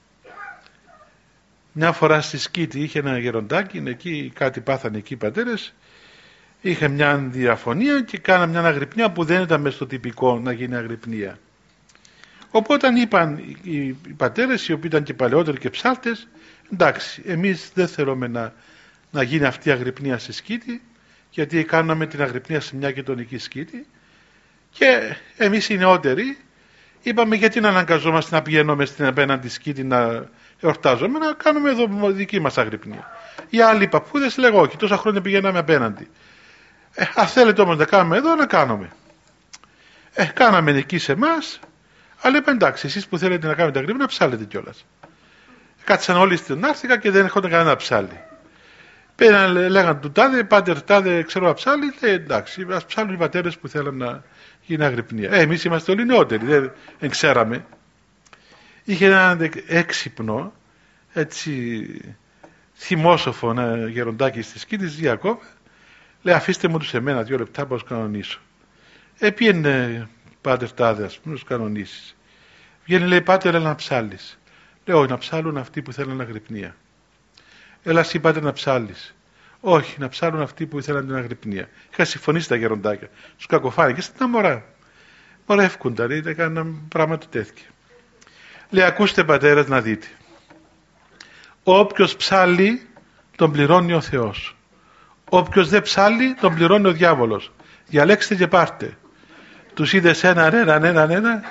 Μια φορά στη Σκήτη είχε ένα γεροντάκι, εκεί κάτι πάθανε εκεί οι πατέρες, είχε μια διαφωνία και κάναμε μια αγρυπνία που δεν ήταν μες στο τυπικό να γίνει αγρυπνία. Οπότε είπαν οι, οι πατέρες, οι οποίοι ήταν και παλαιότεροι και ψάλτες, εντάξει, εμείς δεν θέλουμε να, να γίνει αυτή η αγρυπνία στη Σκήτη, γιατί κάναμε την αγρυπνία σε μια γειτονική Σκήτη, και εμείς οι νεότεροι είπαμε γιατί να αναγκαζόμαστε να πηγαίνουμε στην απέναντι Σκήτη να εορτάζουμε, να κάνουμε εδώ δική μας αγρυπνία. Οι άλλοι παππούδες λέγω όχι, τόσα χρόνια πηγαίναμε απέναντι. Ε, αν θέλετε όμως να κάνουμε εδώ, να κάνουμε. Ε, κάναμε εκεί σε εμάς, αλλά είπα εντάξει, εσείς που θέλετε να κάνετε αγρυπνία, ψάλετε κιόλας. Κάτσαν όλοι στην Άρθικα και δεν έρχονταν κανένα ψάλι. Πέραν, λέγαν του τάδε, πάτερ τάδε, ξέρω να ψάλει, ε, εντάξει, ας ψάλουν οι πατέρες που θέλουν να γίνει αγρυπνία. Ε, εμείς είμαστε όλοι νεότεροι, δεν, δεν ξέραμε. Είχε έναν έξυπνο, έτσι, θυμόσοφο, ένα γεροντάκι στη Σκήτη, Διακόπ, λέει αφήστε μου τους εμένα δύο λεπτά πως κανονίσω. Ε, πήγαινε πάτερ τάδε, ας πούμε, τους κανονίσεις. Βγαίνει, λέει, πάτερ, έλα να ψάλεις. Λέω, να ψάλουν αυτοί που θέλουν αγρυπνία. Έλα εσύ πάτερ να ψάλεις. Όχι, να ψάλουν αυτοί που ήθελαν την αγρυπνία. Είχα συμφωνήσει τα γεροντάκια. Τους κακοφάνηκε, ήταν μωρά. Μωρά εύκοντα, λέει, έκαναν πράγματα τέτοια. Λέει, ακούστε πατέρες να δείτε. Όποιος ψάλει, τον πληρώνει ο Θεός. Όποιος δεν ψάλει, τον πληρώνει ο διάβολος. Διαλέξτε και πάρτε. Τους είδες έναν, έναν, έναν, έναν.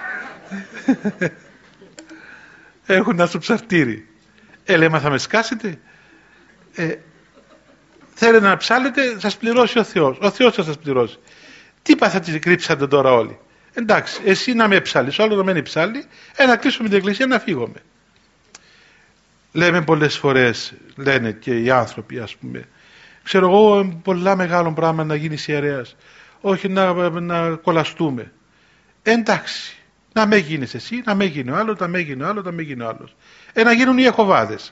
Έχουν ένα στο ψαρτήρι. Ε, λέει, μα θα με σκάσετε. Ε, θέλετε να ψάλετε, σας πληρώσει ο Θεός. Ο Θεός θα σας πληρώσει. Τι πάθατε, κρύψατε τώρα όλοι. Εντάξει, εσύ να με ψάλεις, άλλο να μένει ψάλει, ε, να κλείσουμε την εκκλησία, να φύγουμε. Λέμε πολλές φορές, λένε και οι άνθρωποι, ας πούμε, ξέρω εγώ, πολλά μεγάλο πράγμα να γίνεις ιερέας, όχι να, να κολλαστούμε. Ε, εντάξει, να με γίνεις εσύ, να με γίνει ο άλλος, να με γίνει ο άλλος, να με γίνει ο άλλος. Ε, να γίνουν οι Ιεχωβάδες.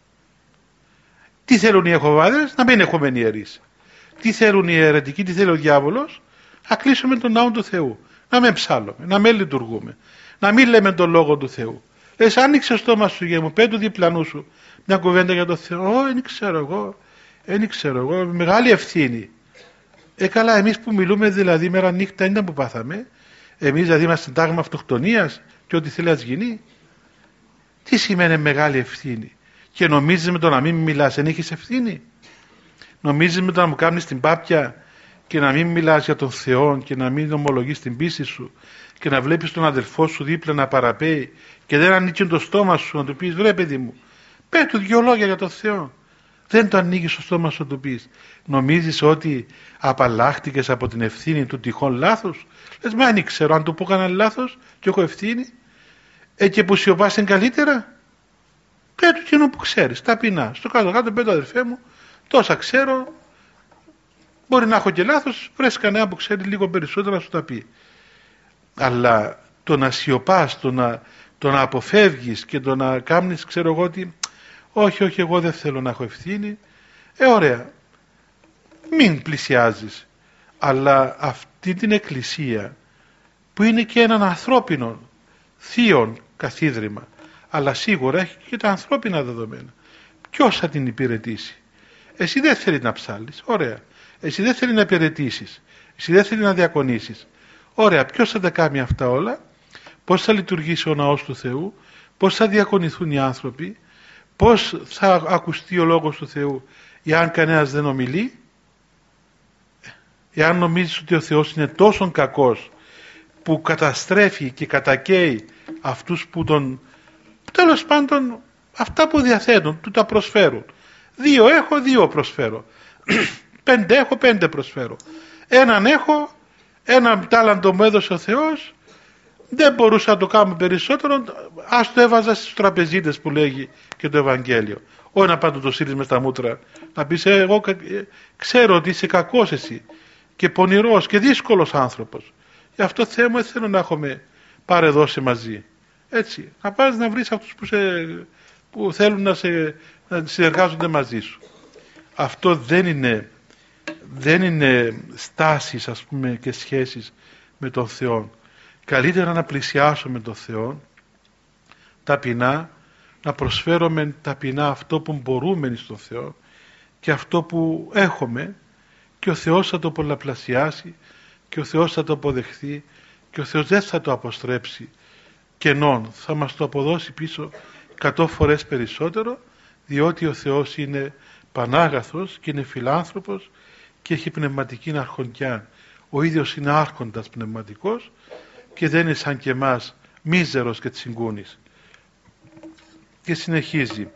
Τι θέλουν οι Ιεχωβάδες? Να μην έχουμε ιερείς. Τι θέλουν οι αιρετικοί, τι θέλει ο διάβολος? Να κλείσουμε τον ναό του Θεού. Να μην ψάλλουμε, να μην λειτουργούμε. Να μην λέμε τον λόγο του Θεού. Λες, άνοιξε το στόμα σου για μου, πέ του διπλανού σου μια κουβέντα για τον Θεό. Δεν ξέρω εγώ, δεν ξέρω εγώ, μεγάλη ευθύνη. Ε, καλά, εμείς που μιλούμε δηλαδή μέρα νύχτα, είναι που πάθαμε. Εμείς δηλαδή είμαστε τάγμα αυτοκτονίας και ό,τι θέλει να γίνει. Τι σημαίνει μεγάλη ευθύνη? Και νομίζεις με το να μην μιλάς δεν έχεις ευθύνη? Νομίζεις με το να μου κάνεις την πάπια και να μην μιλάς για τον Θεό και να μην ομολογείς την πίστη σου και να βλέπεις τον αδελφό σου δίπλα να παραπέει και δεν ανοίγει το στόμα σου να του πεις βρε παιδί μου, πες του δυο λόγια για τον Θεό. Δεν το ανοίγεις το στόμα σου να του πεις. Νομίζεις ότι απαλλάχτηκες από την ευθύνη του τυχόν λάθος? Λες, μα δεν ξέρω, αν του πω κανένα λάθος και έχω ευθύνη, ε, και που σιωπάς είναι καλύτερα. Πες του εκείνο που ξέρεις, ταπεινά. Στο κάτω-κάτω, πες του αδερφέ μου, τόσα ξέρω. Μπορεί να έχω και λάθος, βρες κανένα που ξέρει λίγο περισσότερο να σου τα πει. Αλλά το να σιωπάς, το να, το να αποφεύγεις και το να κάνεις, ξέρω εγώ ότι όχι, όχι, εγώ δεν θέλω να έχω ευθύνη. Ε, ωραία. Μην πλησιάζεις. Αλλά αυτή την εκκλησία που είναι και έναν ανθρώπινο θείον καθίδρυμα, αλλά σίγουρα έχει και τα ανθρώπινα δεδομένα. Ποιος θα την υπηρετήσει? Εσύ δεν θέλει να ψάλεις. Ωραία. Εσύ δεν θέλει να υπηρετήσεις. Εσύ δεν θέλει να διακονήσεις. Ωραία. Ποιος θα τα κάνει αυτά όλα? Πώς θα λειτουργήσει ο ναός του Θεού? Πώς θα διακονηθούν οι άνθρωποι? Πώς θα ακουστεί ο λόγος του Θεού εάν κανένας δεν ομιλεί? Εάν νομίζεις ότι ο Θεός είναι τόσο κακός που καταστρέφει και κατακαίει αυτούς που τον, τέλος πάντων, Αυτά που διαθέτουν, του τα προσφέρουν. Δύο έχω, δύο προσφέρω. Πέντε έχω, πέντε προσφέρω. Έναν έχω, έναν τάλαντο μου έδωσε ο Θεός, δεν μπορούσα να το κάνω περισσότερο, ας το έβαζα στους τραπεζίτες που λέγει και το Ευαγγέλιο. Όχι να πάντου το στείλεις μες στα μούτρα, να πεις, ε, εγώ ξέρω ότι είσαι κακός εσύ και πονηρός και δύσκολος άνθρωπος. Γι' αυτό Θεέ μου θέλω να έχουμε παρεδώσει μαζί. Έτσι, να πας να βρεις αυτούς που, σε, που θέλουν να, σε, να συνεργάζονται μαζί σου. Αυτό δεν είναι, δεν είναι στάσεις, ας πούμε, και σχέσεις με τον Θεό. Καλύτερα να πλησιάσουμε τον Θεό ταπεινά, να προσφέρουμε ταπεινά αυτό που μπορούμε στον Θεό και αυτό που έχουμε, και ο Θεός θα το πολλαπλασιάσει και ο Θεός θα το αποδεχθεί και ο Θεός δεν θα το αποστρέψει κενών, θα μας το αποδώσει πίσω εκατό φορές περισσότερο, διότι ο Θεός είναι πανάγαθος και είναι φιλάνθρωπος και έχει πνευματική αρχοντιά. Ο ίδιος είναι άρχοντας πνευματικός και δεν είναι σαν και εμάς μίζερος και τσιγκούνης. Και συνεχίζει,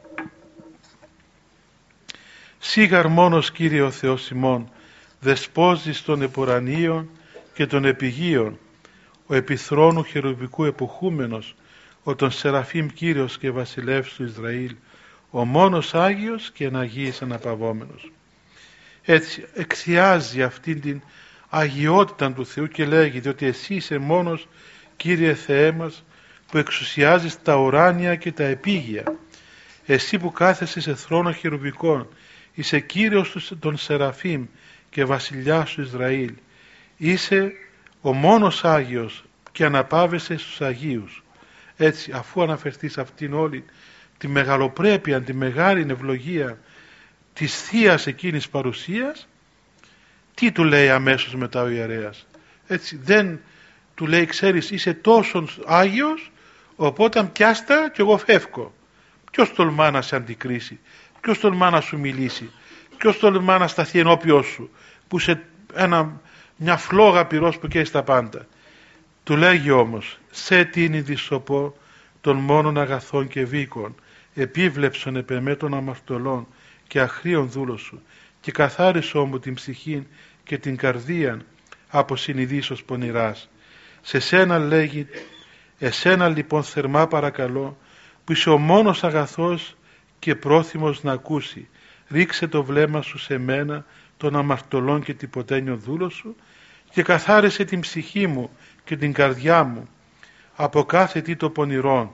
«Σίγαρ μόνος Κύριε ο Θεός ημών, δεσπόζεις των επουρανίων και των επιγείων, ο επιθρόνου χερουβικού εποχούμενος, ο των Σεραφείμ Κύριος και βασιλεύς του Ισραήλ, ο μόνος Άγιος και εν Αγίης αναπαυόμενος». Έτσι εκθιάζει αυτήν την αγιότητα του Θεού και λέγει, διότι εσύ είσαι μόνος Κύριε Θεέ μας που εξουσιάζεις τα ουράνια και τα επίγεια. Εσύ που κάθεσαι σε θρόνο χερουβικών, είσαι Κύριος των Σεραφείμ και βασιλιάς του Ισραήλ. Είσαι ο μόνος Άγιος και αναπαύεσαι στους Αγίους. Έτσι, αφού αναφερθεί σε αυτήν όλη τη μεγαλοπρέπεια, τη μεγάλη ευλογία της Θείας εκείνης παρουσίας, τι του λέει αμέσως μετά ο ιερέας? Έτσι, δεν του λέει, ξέρεις, είσαι τόσο Άγιος, οπότε πιάστα και εγώ φεύγω. Ποιος τολμά να σε αντικρίσει? Ποιος τολμά να σου μιλήσει? Ποιος τολμά να σταθεί ενώπιός σου, που είσαι ένα, μια φλόγα πυρός που καίει τα πάντα? Του λέγει όμως, σε τίνη δισοπό των μόνων αγαθών και βίκων, επίβλεψον επ' των αμαρτωλών και αχρίων δούλων σου, και καθάρισό μου την ψυχήν και την καρδίαν από συνειδήσεως πονηράς. Σε σένα λέγει, εσένα λοιπόν θερμά παρακαλώ, που είσαι ο μόνος αγαθός και πρόθυμος να ακούσει, ρίξε το βλέμμα σου σε μένα, των αμαρτωλών και τυποτένιων δούλων σου, και καθάρισε την ψυχή μου και την καρδιά μου από κάθε τι το πονηρόν.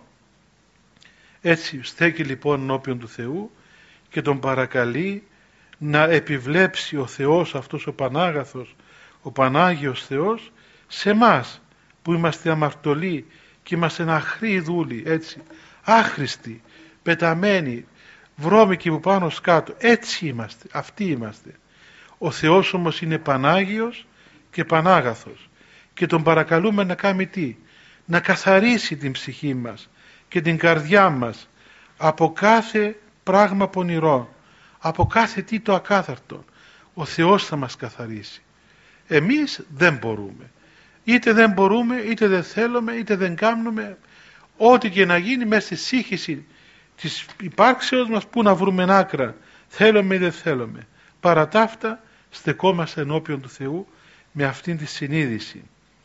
Έτσι στέκει λοιπόν ενώπιον του Θεού και τον παρακαλεί να επιβλέψει ο Θεός, αυτός ο Πανάγαθος, ο Πανάγιος Θεός, σε μας που είμαστε αμαρτωλοί και είμαστε αχροί δούλοι, έτσι, άχρηστοι, πεταμένοι, βρώμικοι που πάνω σκάτω. Έτσι είμαστε, αυτοί είμαστε. Ο Θεός όμως είναι Πανάγιος και Πανάγαθος και τον παρακαλούμε να κάνει τι? Να καθαρίσει την ψυχή μας και την καρδιά μας από κάθε πράγμα πονηρό, από κάθε τι το ακάθαρτο. Ο Θεός θα μας καθαρίσει. Εμείς δεν μπορούμε. Είτε δεν μπορούμε, είτε δεν θέλουμε, είτε δεν κάνουμε. Ό,τι και να γίνει μέσα στη σύγχυση της υπάρξεως μας, που να βρούμε άκρα, θέλουμε ή δεν θέλουμε. Παρά τα αυτά στεκόμαστε ενώπιον του Θεού με αυτήν τη συνείδηση.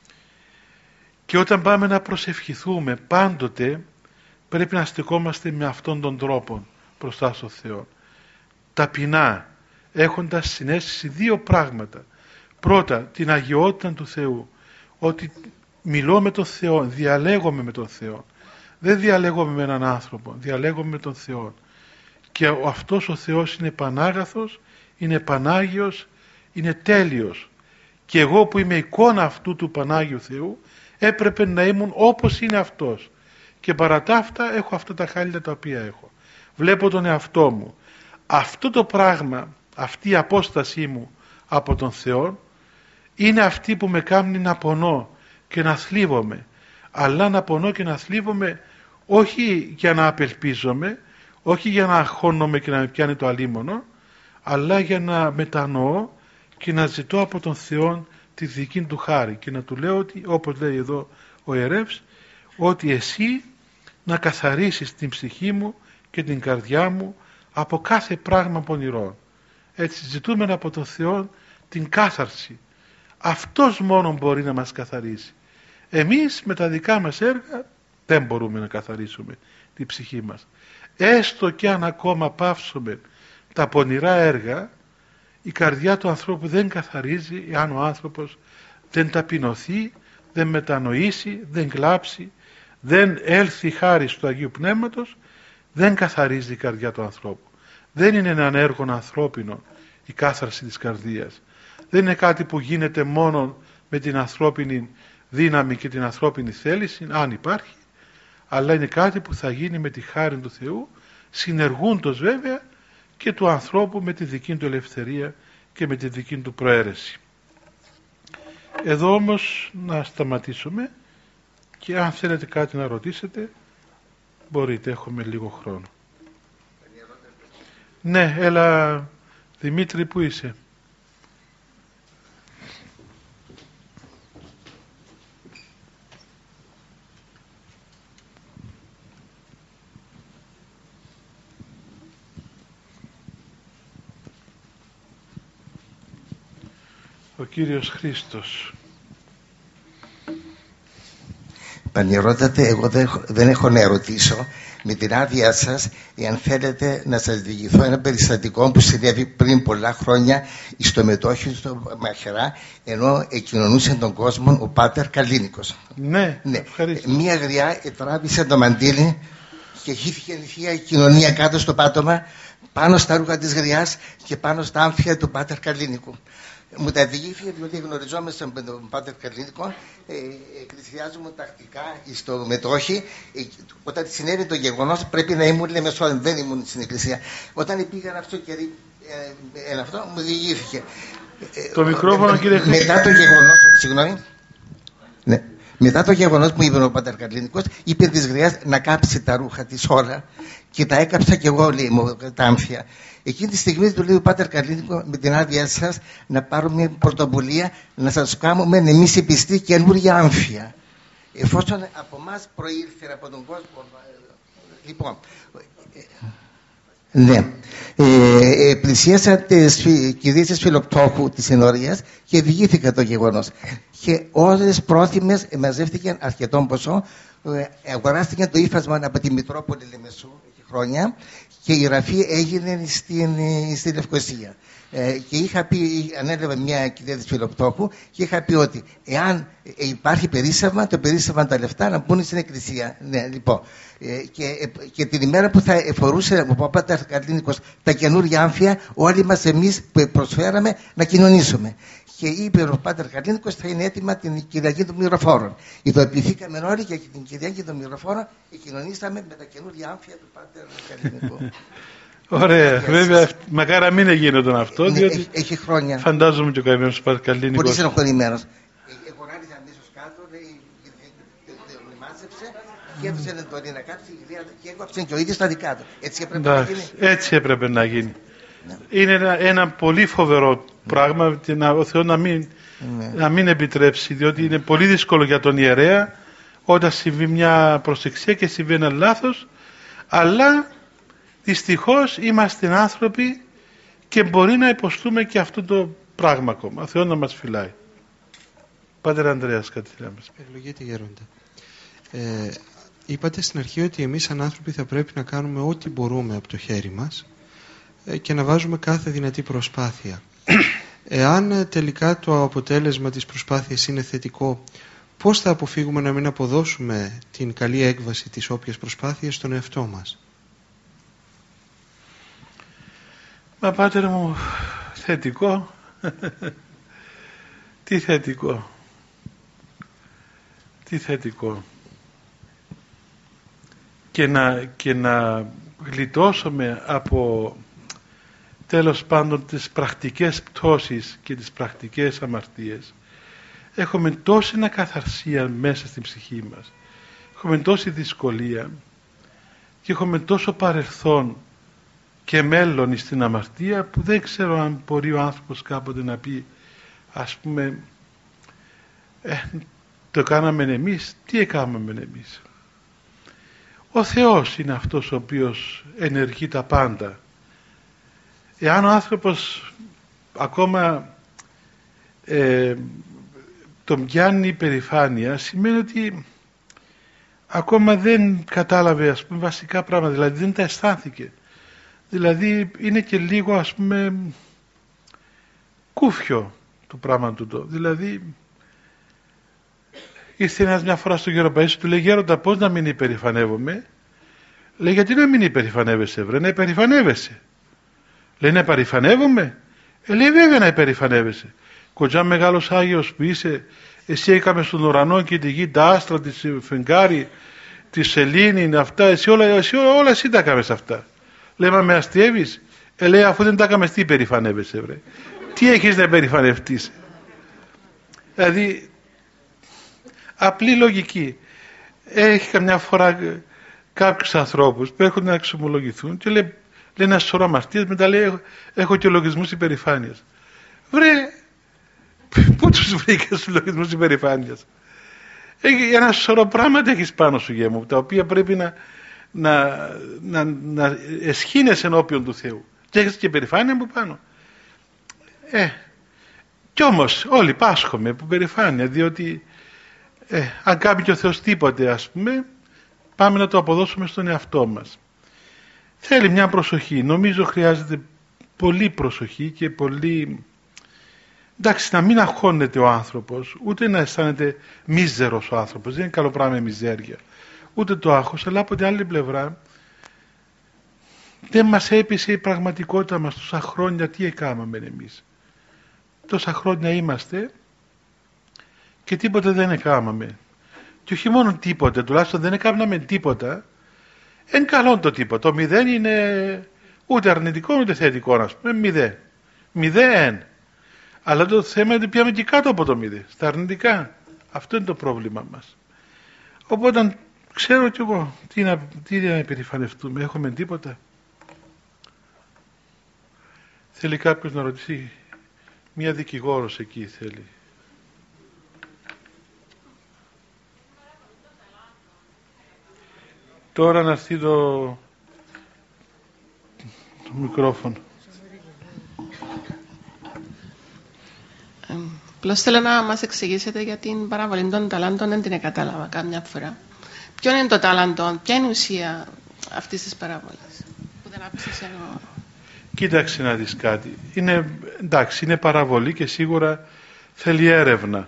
Και όταν πάμε να προσευχηθούμε, πάντοτε πρέπει να στεκόμαστε με αυτόν τον τρόπο μπροστά στο Θεό. Ταπεινά, έχοντας συναίσθηση δύο πράγματα. Πρώτα, την αγιότητα του Θεού, ότι μιλώ με τον Θεό, διαλέγομαι με τον Θεό. Δεν διαλέγομαι με έναν άνθρωπο, διαλέγομαι με τον Θεό. Και αυτός ο Θεός είναι Πανάγαθος, είναι Πανάγιος, είναι τέλειος. Και εγώ που είμαι εικόνα αυτού του Πανάγιου Θεού, έπρεπε να ήμουν όπως είναι αυτός. Και παρά τα αυτά έχω αυτά τα χάλια τα οποία έχω. Βλέπω τον εαυτό μου. Αυτό το πράγμα, αυτή η απόστασή μου από τον Θεό, είναι αυτή που με κάνει να πονώ και να θλίβομαι. Αλλά να πονώ και να θλίβομαι όχι για να απελπίζομαι, όχι για να αγχώνομαι και να με πιάνει το αλίμονο, αλλά για να μετανοώ και να ζητώ από τον Θεό τη δική του χάρη και να του λέω ότι, όπως λέει εδώ ο ιερεύς, ότι εσύ να καθαρίσεις την ψυχή μου και την καρδιά μου από κάθε πράγμα πονηρών. Έτσι ζητούμε από τον Θεό την κάθαρση. Αυτός μόνο μπορεί να μας καθαρίσει. Εμείς με τα δικά μας έργα δεν μπορούμε να καθαρίσουμε την ψυχή μας. Έστω και αν ακόμα πάυσουμε τα πονηρά έργα, η καρδιά του ανθρώπου δεν καθαρίζει εάν ο άνθρωπος δεν ταπεινωθεί, δεν μετανοήσει, δεν κλάψει, δεν έλθει χάρη του Αγίου Πνεύματος, δεν καθαρίζει η καρδιά του ανθρώπου. Δεν είναι ένα έργο ανθρώπινο η κάθαρση της καρδίας. Δεν είναι κάτι που γίνεται μόνο με την ανθρώπινη δύναμη και την ανθρώπινη θέληση, αν υπάρχει, αλλά είναι κάτι που θα γίνει με τη χάρη του Θεού, συνεργούντος βέβαια και του ανθρώπου με τη δική του ελευθερία και με τη δική του προαίρεση. Εδώ όμως να σταματήσουμε και αν θέλετε κάτι να ρωτήσετε μπορείτε, έχουμε λίγο χρόνο. Ναι, έλα Δημήτρη, που είσαι? Ο Κύριος Χρήστος. Πανηρότατε, εγώ δεν, δεν έχω να ερωτήσω. Με την άδειά σας, εάν θέλετε να σας διηγηθώ ένα περιστατικό που συνέβη πριν πολλά χρόνια στο Μετόχιο, στο Μαχαιρά, ενώ εκοινωνούσε τον κόσμο ο Πάτερ Καλίνικος. Ναι, ναι. Ευχαριστώ. Μία γριά τράβησε το μαντίλι και χύθηκε η Θεία Κοινωνία κάτω στο πάτωμα, πάνω στα ρούχα της γριάς και πάνω στα άμφια του Πάτερ Καλίνικου. Μου τα διηγήθηκε διότι γνωριζόμαστε με τον Πάτερ Καλίνικο, ε, εκκλησιάζομαι τακτικά στο Μετόχι. Ε, όταν συνέβη το γεγονός, πρέπει να ήμουν λεμεσόν, δεν ήμουν στην εκκλησία. Όταν πήγαν αυτό και ε, ε, αυτό, μου διηγήθηκε. Το μικρόφωνο, ε, κύριε Χρήστο. Μετά το γεγονός, συγγνώμη. Ναι. Μετά το γεγονός που είπε ο Πάτερ Καλίνικος, είπε της γριάς να κάψει τα ρούχα της όλα και τα έκαψα κι εγώ, λέει μου, τα άμφια. Εκείνη τη στιγμή του λέει ο Πάτερ Καλίνικο, με την άδειά σας, να πάρουμε μια πρωτοβουλία να σας κάνουμε εμείς οι πιστοί καινούργια άμφια. Εφόσον από εμάς προήλθε από τον κόσμο. Λοιπόν, ναι. Ε, ε, πλησίασα τις κυρίες της Φιλοπτώχου της ενορίας και διηγήθηκα το γεγονός. Και όλες πρόθυμες μαζεύτηκαν αρκετό ποσό, ε, αγοράστηκαν το ύφασμα από τη Μητρόπολη Λεμεσού χρόνια και η ραφή έγινε στην, στην Λευκοσία. Ε, και είχα πει, ανέλαβε μια κυρία της Φιλοπτώχου και είχα πει ότι εάν υπάρχει περίσσευμα, το περίσσευμα τα λεφτά να μπουν στην εκκλησία. Ναι, λοιπόν. Ε, και, ε, και την ημέρα που θα εφορούσε ο Πάτερ Καλίνικος τα καινούργια άμφια, όλοι μας εμείς που προσφέραμε να κοινωνήσουμε. Και είπε ο Πάτερ Καλίνικος θα είναι έτοιμα την Κυριακή των Μυροφόρων. Ειδοποιηθήκαμε όλοι και την Κυριακή των Μυροφόρων και κοινωνήσαμε με τα καινούργια άμφια του Πάτερ Καλίνικου. Ωραία, βέβαια, μακάρα μην έγινονταν αυτό, ναι, διότι έχει, έχει χρόνια. Φαντάζομαι και ο καημένος του Πάτερ Καλίνικος. Πολύ στενοχωρημένος. Εγώ άρχισα αμέσως κάτω, λέει, μάζεψε και έδωσε εντολή να κάψει και έκοψε και ο ίδιος τα δικά του. Έτσι έπρεπε να γίνει. Έτσι έπρεπε να γίνει. Ναι. Είναι ένα, ένα πολύ φοβερό πράγμα και να, ο Θεός να μην, ναι. να μην επιτρέψει, διότι είναι πολύ δύσκολο για τον ιερέα όταν συμβεί μια προσεξία και συμβεί ένα λάθος, αλλά δυστυχώς είμαστε άνθρωποι και μπορεί να υποστούμε και αυτό το πράγμα ακόμα. Ο Θεός να μας φυλάει. Πάτερ Ανδρέας, κάτι θέλει να μας πει. Ευλογείτε γέροντα. Ε, είπατε στην αρχή ότι εμείς σαν άνθρωποι θα πρέπει να κάνουμε ό,τι μπορούμε από το χέρι μας ε, και να βάζουμε κάθε δυνατή προσπάθεια. Εάν τελικά το αποτέλεσμα της προσπάθειας είναι θετικό, πώς θα αποφύγουμε να μην αποδώσουμε την καλή έκβαση της όποιας προσπάθειας στον εαυτό μας? Μα πάτερ μου, θετικό. Τι θετικό. Τι θετικό. Και να, και να γλιτώσουμε από τέλος πάντων τις πρακτικές πτώσεις και τις πρακτικές αμαρτίες. Έχουμε τόση ακαθαρσία μέσα στην ψυχή μας. Έχουμε τόση δυσκολία και έχουμε τόσο παρελθόν και μέλλον στην αμαρτία που δεν ξέρω αν μπορεί ο άνθρωπος κάποτε να πει, ας πούμε, ε, το κάναμε εμείς, τι έκαναμε εμείς. Ο Θεός είναι αυτός ο οποίος ενεργεί τα πάντα. Εάν ο άνθρωπος ακόμα ε, τον πιάνει υπερηφάνεια, σημαίνει ότι ακόμα δεν κατάλαβε, ας πούμε, βασικά πράγματα, δηλαδή δεν τα αισθάνθηκε. Δηλαδή είναι και λίγο, ας πούμε, κούφιο το πράγμα του. Δηλαδή ήρθε ένας μια φορά στο Γεροπαΐσιο, του λέει: Γέροντα, πώς να μην υπερηφανεύομαι? Λέει: γιατί να μην υπερηφανεύεσαι, βρε? Να υπερηφανεύεσαι. Λέει: να υπερηφανεύομαι? Ε, λέει: βέβαια να υπερηφανεύεσαι. Κοντζά μεγάλος Άγιος που είσαι, εσύ έκαμε στον ουρανό και τη γη τα άστρα, τη φεγγάρι, τη σελήνη, αυτά, εσύ όλα, εσύ, όλα, όλα εσύ τα έκαμες αυτά. Λέει: μα με αστιεύεις? Ε, λέει: αφού δεν τα έκαμες, τι υπερηφανεύεσαι, βρε? Τι έχεις να υπερηφανευτείς? Δηλαδή απλή λογική. Έχει καμιά φορά κάποιους ανθρώπους που έρχονται να εξομολογηθούν και λέει, λέει ένα σωρό αμαρτίες, μετά λέει: έχω, έχω και λογισμούς υπερηφάνειας. Βρε, πού τους βρήκες τους λογισμούς υπερηφάνειας? Έχει ένα σωρό πράγματα έχεις πάνω σου, γέ μου, τα οποία πρέπει να, να, να, να εσχύνεσαι ενώπιον του Θεού. Και έχεις και υπερηφάνεια από πάνω. Ε, κι όμως όλοι πάσχομαι από υπερηφάνεια, διότι ε, αν κάνει και ο Θεός τίποτε, ας πούμε, πάμε να το αποδώσουμε στον εαυτό μας. Θέλει μια προσοχή. Νομίζω χρειάζεται πολύ προσοχή και πολύ... Εντάξει, να μην αγχώνεται ο άνθρωπος, ούτε να αισθάνεται μίζερος ο άνθρωπος. Δεν είναι καλό πράγμα η μιζέρια. Ούτε το άγχος, αλλά από την άλλη πλευρά δεν μας έπεισε η πραγματικότητα μας τόσα χρόνια τι έκαναμε εμείς. Τόσα χρόνια είμαστε και τίποτα δεν έκαναμε. Και όχι μόνο τίποτα, τουλάχιστον δεν έκαναμε τίποτα. Εν καλό το τίποτα. Το μηδέν είναι ούτε αρνητικό ούτε θετικό, ας πούμε, μηδέν. Μηδέν. Αλλά το θέμα είναι ότι πιάμε και κάτω από το μηδέν, στα αρνητικά. Αυτό είναι το πρόβλημα μας. Οπότε ξέρω κι εγώ τι να, τι να υπερηφανευτούμε. Έχουμε τίποτα? Θέλει κάποιος να ρωτήσει? Μία δικηγόρος εκεί θέλει. Τώρα να έρθει το, το μικρόφωνο. Απλώς θέλω να μας εξηγήσετε για την παραβολή των ταλάντων, δεν την κατάλαβα κάμια φορά. Ποιο είναι το ταλάντο, ποια είναι η ουσία αυτής της παραβολής που δεν άκουσες εννοώ? Κοίταξε να δεις κάτι. Είναι, εντάξει, είναι παραβολή και σίγουρα θέλει έρευνα.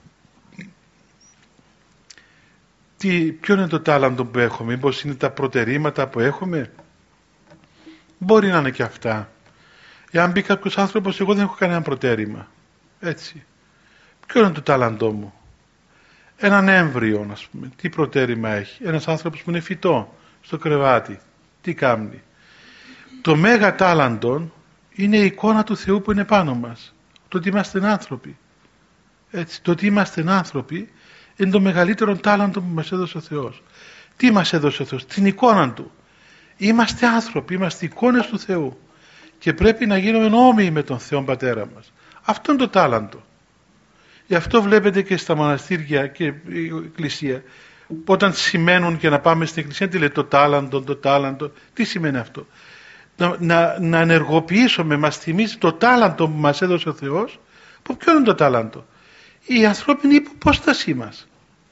Τι, ποιο είναι το τάλαντο που έχουμε? Μήπως είναι τα προτερήματα που έχουμε? Μπορεί να είναι και αυτά. Εάν μπει κάποιος άνθρωπος, εγώ δεν έχω κανένα προτέρημα. Έτσι. Ποιο είναι το τάλαντό μου? Έναν έμβριο, ας πούμε. Τι προτέρημα έχει? Ένας άνθρωπος που είναι φυτό στο κρεβάτι. Τι κάνει? Το μέγα τάλαντο είναι η εικόνα του Θεού που είναι πάνω μας. Το ότι είμαστε άνθρωποι. Έτσι. Το ότι είμαστε άνθρωποι είναι το μεγαλύτερο τάλαντο που μας έδωσε ο Θεός. Τι μας έδωσε ο Θεός? Την εικόνα Του. Είμαστε άνθρωποι, είμαστε εικόνες του Θεού. Και πρέπει να γίνουμε όμοιοι με τον Θεό Πατέρα μας. Αυτό είναι το τάλαντο. Γι' αυτό βλέπετε και στα μοναστήρια και η Εκκλησία, όταν σημαίνουν και να πάμε στην Εκκλησία, τι λέει το τάλαντο, το τάλαντο? Τι σημαίνει αυτό? Να, να, να ενεργοποιήσουμε, μας θυμίζει το τάλαντο που μας έδωσε ο Θεός. Που ποιο είναι το τάλαντο? Η ανθρώπινη υπόστασή μας.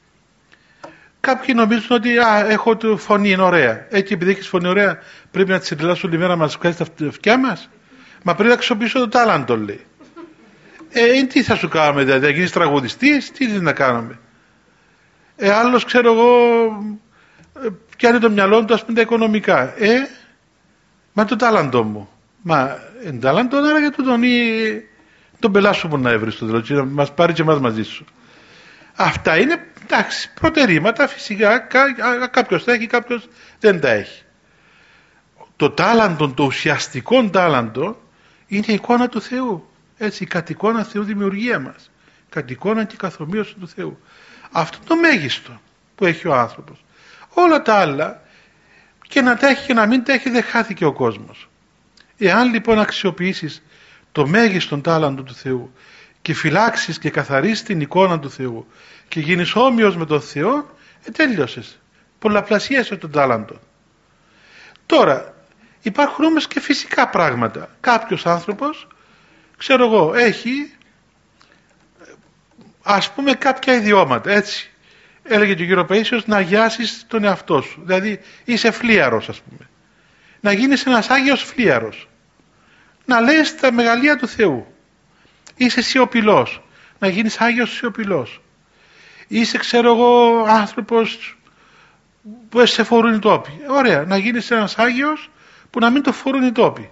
Κάποιοι νομίζουν ότι α, έχω το φωνή, είναι ωραία. Έτσι, επειδή έχεις φωνή ωραία, πρέπει να τη συντελάσω όλη μέρα να μας βγάζει τα αυτιά μας. Μα πρέπει να αξιοποιήσω το τάλαντο, λέει. Ε, τι θα σου κάνουμε, δηλαδή, θα γίνεις τραγουδιστής, τι να κάνουμε? Ε, άλλος, ξέρω εγώ, πιάνει το μυαλό του, ας πούμε, τα οικονομικά. Ε, μα το τάλαντο μου. Μα εν τάλαντο, άρα για το τον ή τον πελάσου που να έβρεις το δηλαδή, να μας πάρει και εμάς μαζί σου. Αυτά είναι, εντάξει, προτερήματα, φυσικά, κά, κάποιος τα έχει, κάποιος δεν τα έχει. Το τάλαντο, το ουσιαστικό τάλαντο, είναι η εικόνα του Θεού. Έτσι, κατ' εικόνα Θεού δημιουργία μας. Κατ' εικόνα και καθομοίωση του Θεού. Αυτό το μέγιστο που έχει ο άνθρωπος. Όλα τα άλλα, και να τα έχει και να μην τα έχει, δεν χάθηκε ο κόσμος. Εάν λοιπόν αξιοποιήσεις το μέγιστο τάλαντο του Θεού και φυλάξεις και καθαρίσεις την εικόνα του Θεού και γίνεις όμοιος με τον Θεό, ε, τέλειωσες. πολλαπλασίασε τον τάλαντο. Τώρα, υπάρχουν όμως και φυσικά πράγματα. Κάποιος άνθρωπος, ξέρω εγώ, έχει ας πούμε κάποια ιδιώματα, έτσι. Έλεγε και ο κύριο Παΐσιος, να αγιάσεις τον εαυτό σου. Δηλαδή είσαι φλίαρος, ας πούμε. Να γίνεις ένας Άγιος φλίαρος. Να λες τα μεγαλεία του Θεού. Είσαι σιωπηλός. Να γίνεις Άγιος σιωπηλός. Είσαι, ξέρω εγώ, άνθρωπος που σε φορούν οι τόποι. Ωραία. Να γίνεις ένας Άγιος που να μην το φορούν οι τόποι.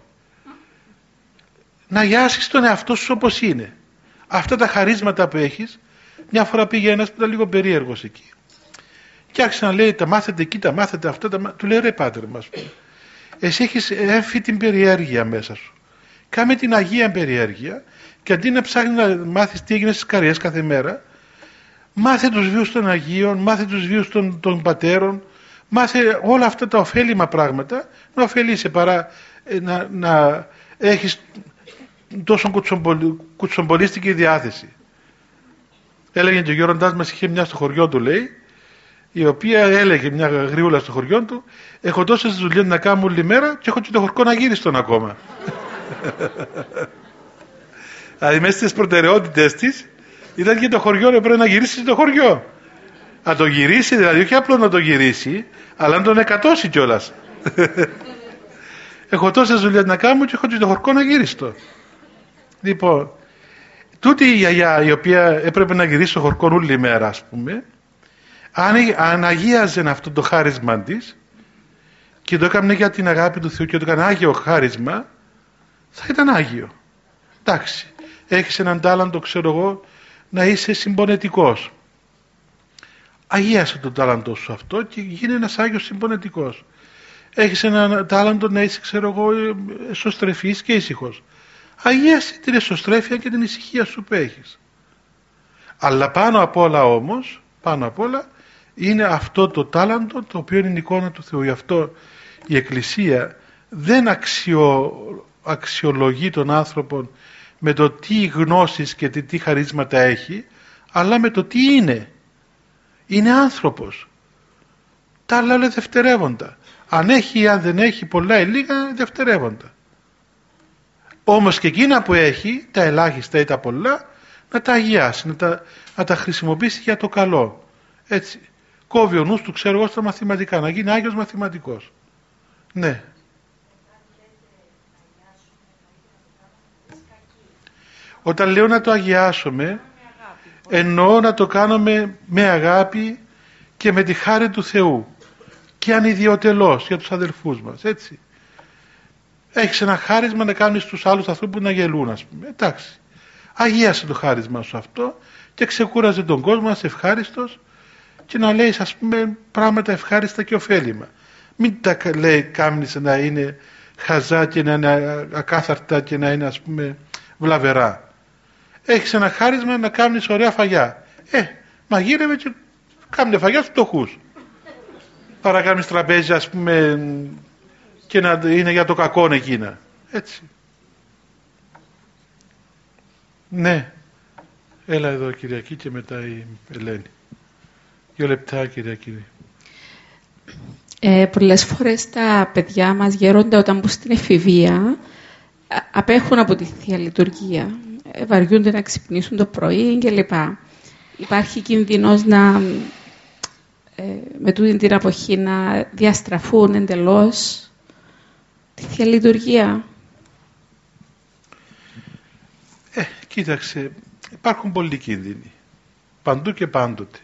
Να αγιάσεις τον εαυτό σου όπως είναι. Αυτά τα χαρίσματα που έχεις. Μια φορά πήγε ένας που ήταν λίγο περίεργος εκεί. Και άρχισε να λέει, τα μάθετε εκεί, τα μάθετε αυτά. Τα... Του λέει, ρε πάτερ μας, εσύ έχεις έμφυ την περιέργεια μέσα σου. Κάμε την Αγία περιέργεια και αντί να ψάχνει να μάθεις τι έγινε στις καριές κάθε μέρα, μάθε τους βίους των Αγίων, μάθε τους βίους των, των πατέρων, μάθε όλα αυτά τα ωφέλιμα πράγματα, να ωφελείσαι παρά ε, να, να έχεις τόσο κουτσομπολίστικη διάθεση. Έλεγε και ο γέροντάς μας, είχε μια στο χωριό του, λέει, η οποία έλεγε μια γριούλα στο χωριό του, έχω τόσες δουλειές να κάνω όλη μέρα και έχω και το χορκό να γύριστον ακόμα. Δηλαδή μέσα στις προτεραιότητες της ήταν και το χωριό, έπρεπε να γυρίσει το χωριό. Να το γυρίσει, δηλαδή όχι απλό να το γυρίσει, αλλά να τον εκατώσει κιόλας. Έχω τόσες δουλειές να κάνω και έχω και το χορκό να γύριστο. Λοιπόν, τούτη η γιαγιά η οποία έπρεπε να γυρίσει το χορκό όλη μέρα, ας πούμε, αν, αν αγίαζε αυτό το χάρισμα της και το έκανε για την αγάπη του Θεού και το έκανε άγιο χάρισμα, θα ήταν άγιο. Εντάξει, έχεις έναν τάλαντο, ξέρω εγώ, να είσαι συμπονετικός. Αγίασε τον τάλαντο σου αυτό και γίνει ένας άγιος συμπονετικός. Έχεις έναν τάλαντο να είσαι, ξέρω εγώ, εσωστρεφής και ήσυχος. Αγίασε την εσωστρέφεια και την ησυχία σου που έχεις. Αλλά πάνω απ' όλα όμως, πάνω απ' όλα, είναι αυτό το τάλαντο το οποίο είναι η εικόνα του Θεού. Γι' αυτό η Εκκλησία δεν αξιο, αξιολογεί τον άνθρωπο με το τι γνώσεις και τι, τι χαρίσματα έχει, αλλά με το τι είναι. Είναι άνθρωπος. Τα άλλα είναι δευτερεύοντα. Αν έχει ή αν δεν έχει πολλά ή λίγα, δευτερεύοντα. Όμως και εκείνα που έχει, τα ελάχιστα ή τα πολλά, να τα αγιάσει, να τα, να τα χρησιμοποιήσει για το καλό. Έτσι. Κόβει ο νους του, ξέρω εγώ, στα μαθηματικά, να γίνει Άγιος μαθηματικός. Ναι. Όταν λέω να το αγιάσουμε, εννοώ να το κάνουμε με αγάπη και με τη χάρη του Θεού και ανιδιοτελώς για τους αδελφούς μας, έτσι. Έχεις ένα χάρισμα να κάνεις τους άλλους ανθρώπους να γελούν, ας πούμε. Εντάξει. Αγίασε το χάρισμα σου αυτό και ξεκούραζε τον κόσμο, είσαι ευχάριστος και να λέει, ας πούμε, πράγματα ευχάριστα και ωφέλιμα. Μην τα λέει κάμνης να είναι χαζά και να είναι ακάθαρτα και να είναι, ας πούμε, βλαβερά. Έχεις ένα χάρισμα να κάνεις ωραία φαγιά. Ε, μαγείρευε και κάμνε φαγιά στους φτωχούς. Παρά κάνεις τραπέζι, ας πούμε, και να είναι για το κακό εκείνα. Έτσι. Ναι. Έλα εδώ Κυριακή και μετά η Ελένη. Δύο λεπτά Κυριακή. Ε, πολλές φορές τα παιδιά μας γέρονται όταν μπουν στην εφηβεία, απέχουν από τη Θεία Λειτουργία. Ε, βαριούνται να ξυπνήσουν το πρωί κλπ. Υπάρχει κίνδυνος να ε, με τούτη την αποχή να διαστραφούν εντελώς τη Θεία Λειτουργία. Ε, κοίταξε, υπάρχουν πολλοί κίνδυνοι. Παντού και πάντοτε.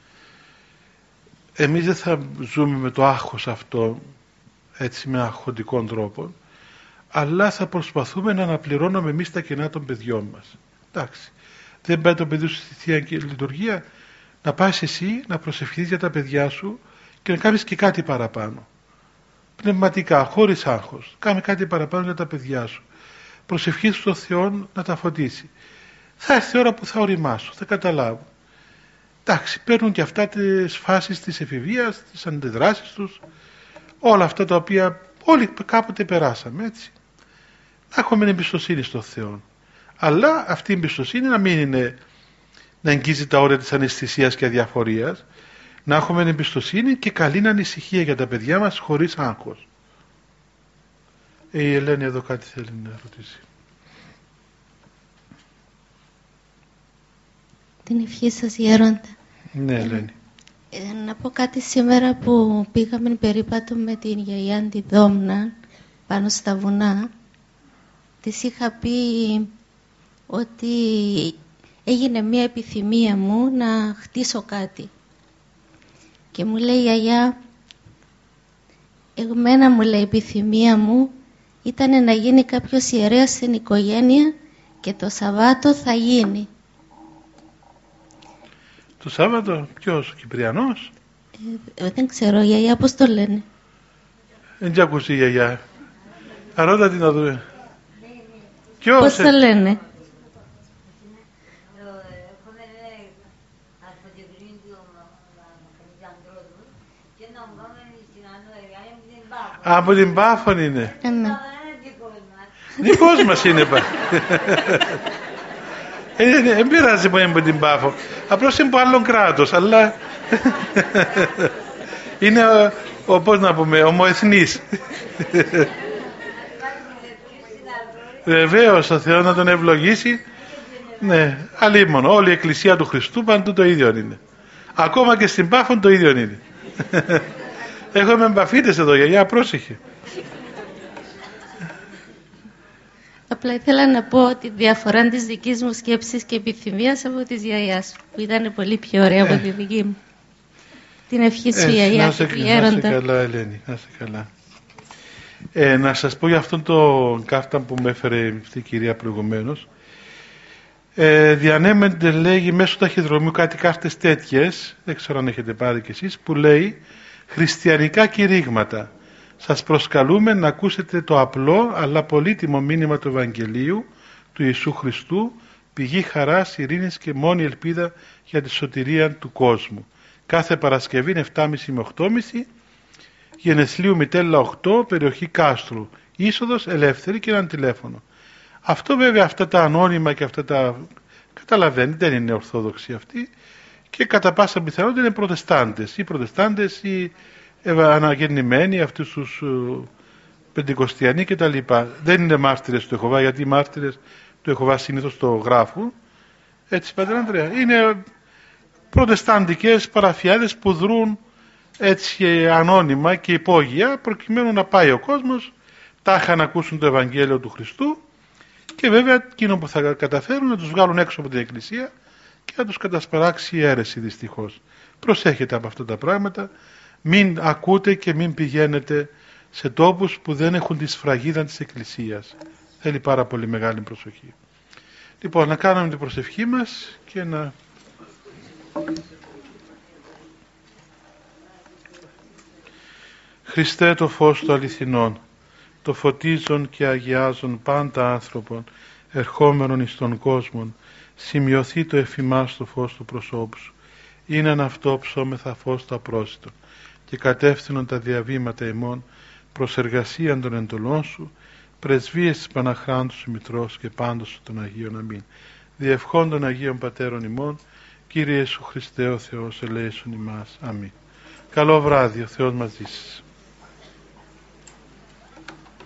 Εμείς δεν θα ζούμε με το άγχος αυτό, έτσι με αγχωτικό τρόπο, αλλά θα προσπαθούμε να αναπληρώνουμε εμείς τα κενά των παιδιών μας. Εντάξει. Δεν πάει το παιδί σου στη Θεία Λειτουργία, να πας εσύ να προσευχηθείς για τα παιδιά σου και να κάνεις και κάτι παραπάνω. Πνευματικά, χωρίς άγχος. Κάνε κάτι παραπάνω για τα παιδιά σου. Προσευχήσου στον Θεό να τα φωτίσει. Θα έρθει η ώρα που θα οριμάσουν, θα καταλάβουν. Εντάξει, παίρνουν και αυτά τις φάσεις της εφηβείας, τις αντιδράσεις τους, όλα αυτά τα οποία όλοι κάποτε περάσαμε, έτσι. Να έχουμε εμπιστοσύνη στον Θεό. Αλλά αυτή η εμπιστοσύνη να μην είναι να εγγύζει τα όρια της αναισθησίας και αδιαφορίας, να έχουμε εμπιστοσύνη και καλή ανησυχία για τα παιδιά μας χωρίς άγχος. Ε, η Ελένη εδώ κάτι θέλει να ρωτήσει. Την ευχή σας, Γέροντα. Ναι, Ελένη. Ε, ε, να πω κάτι σήμερα που πήγαμε περίπατο με την γιαγιά τη Δόμνα πάνω στα βουνά. Της είχα πει ότι έγινε μια επιθυμία μου να χτίσω κάτι. Και μου λέει η γιαγιά, εγμένα μου λέει η επιθυμία μου ήταν να γίνει κάποιος ιερέας στην οικογένεια και το Σαββάτο θα γίνει. Το Σάββατο ποιος, ο Κυπριανός? Ε, δεν ξέρω, η γιαγιά πώς το λένε. Δεν τι ακούσει η γιαγιά. Αρώτα τι να δούμε. Ποιος, πώς το λένε. Από την Πάφων είναι. Ε, ναι. Δικός μας είναι. Δεν πειράζει που είναι από την Πάφο. Απλώς είναι από άλλον κράτος, αλλά είναι ο, ο, πώς να πούμε, ομοεθνής. Βεβαίως, ο Θεός να τον ευλογήσει. Ναι, αλίμονο. Όλη η Εκκλησία του Χριστού παντού το ίδιο είναι. Ακόμα και στην Πάφων το ίδιο είναι. Έχουμε εμπαφίτες εδώ, γιαγιά, πρόσεχε. Απλά ήθελα να πω τη διαφορά της δικής μου σκέψης και επιθυμίας από της γιαγιάς, που ήταν πολύ πιο ωραία από τη δική μου. Την ευχή σου, γιαγιά, και του Γέροντα. Να είσαι καλά, Ελένη, να είσαι καλά. Ε, να σας πω για αυτόν το κάρτα που με έφερε αυτή η κυρία προηγουμένως. Ε, διανέμεται, λέγει, μέσω ταχυδρομείου κάτι κάρτες τέτοιες, δεν ξέρω αν έχετε πάρει κι εσείς, που λέει χριστιανικά κηρύγματα. Σας προσκαλούμε να ακούσετε το απλό αλλά πολύτιμο μήνυμα του Ευαγγελίου του Ιησού Χριστού, πηγή χαράς, ειρήνης και μόνη ελπίδα για τη σωτηρία του κόσμου. Κάθε Παρασκευή επτά και μισή με οκτώ και μισή, Γενεσλίου Μητέλλα οκτώ, περιοχή Κάστρου, είσοδος ελεύθερη και έναν τηλέφωνο. Αυτό βέβαια, αυτά τα ανώνυμα και αυτά τα καταλαβαίνετε, δεν είναι ορθόδοξοι αυτοί και κατά πάσα πιθανότητα είναι προτεστάντες ή προτεστάντες ή αναγεννημένοι, αυτούς τους uh, πεντηκοστιανοί κτλ. Δεν είναι μάρτυρες του Ιεχωβά, γιατί οι μάρτυρες του Ιεχωβά συνήθως το γράφουν. Έτσι, Πατέρα Ανδρέα, είναι προτεσταντικές παραφιάδες που δρούν έτσι ανώνυμα και υπόγεια, προκειμένου να πάει ο κόσμος τάχα να ακούσουν το Ευαγγέλιο του Χριστού και βέβαια εκείνο που θα καταφέρουν να τους βγάλουν έξω από την Εκκλησία και να τους κατασπαράξει η αίρεση, δυστυχώς. Προσέχετε από αυτά τα πράγματα. Μην ακούτε και μην πηγαίνετε σε τόπους που δεν έχουν τη σφραγίδα της Εκκλησίας. Θέλει πάρα πολύ μεγάλη προσοχή. Λοιπόν, να κάνουμε την προσευχή μας και να... Χριστέ, το φως του αληθινών, το φωτίζον και αγιάζον πάντα άνθρωπον, ερχόμενον εις τον κόσμον, σημειωθεί το εφημάς το φως του προσώπου σου. Είναι αν αυτό ψώμεθα φως το απρόσιτο και κατεύθυνον τα διαβήματα ημών προς εργασίαν των εντολών σου, πρεσβείες της Παναχράντου σου Μητρός και πάντως των Αγίων. Αμήν. Διευχών των Αγίων Πατέρων ημών, Κύριε Ιησού Χριστέ ο Θεός, ελέησον ημάς. Αμήν. Καλό βράδυ, ο Θεός μαζί σας.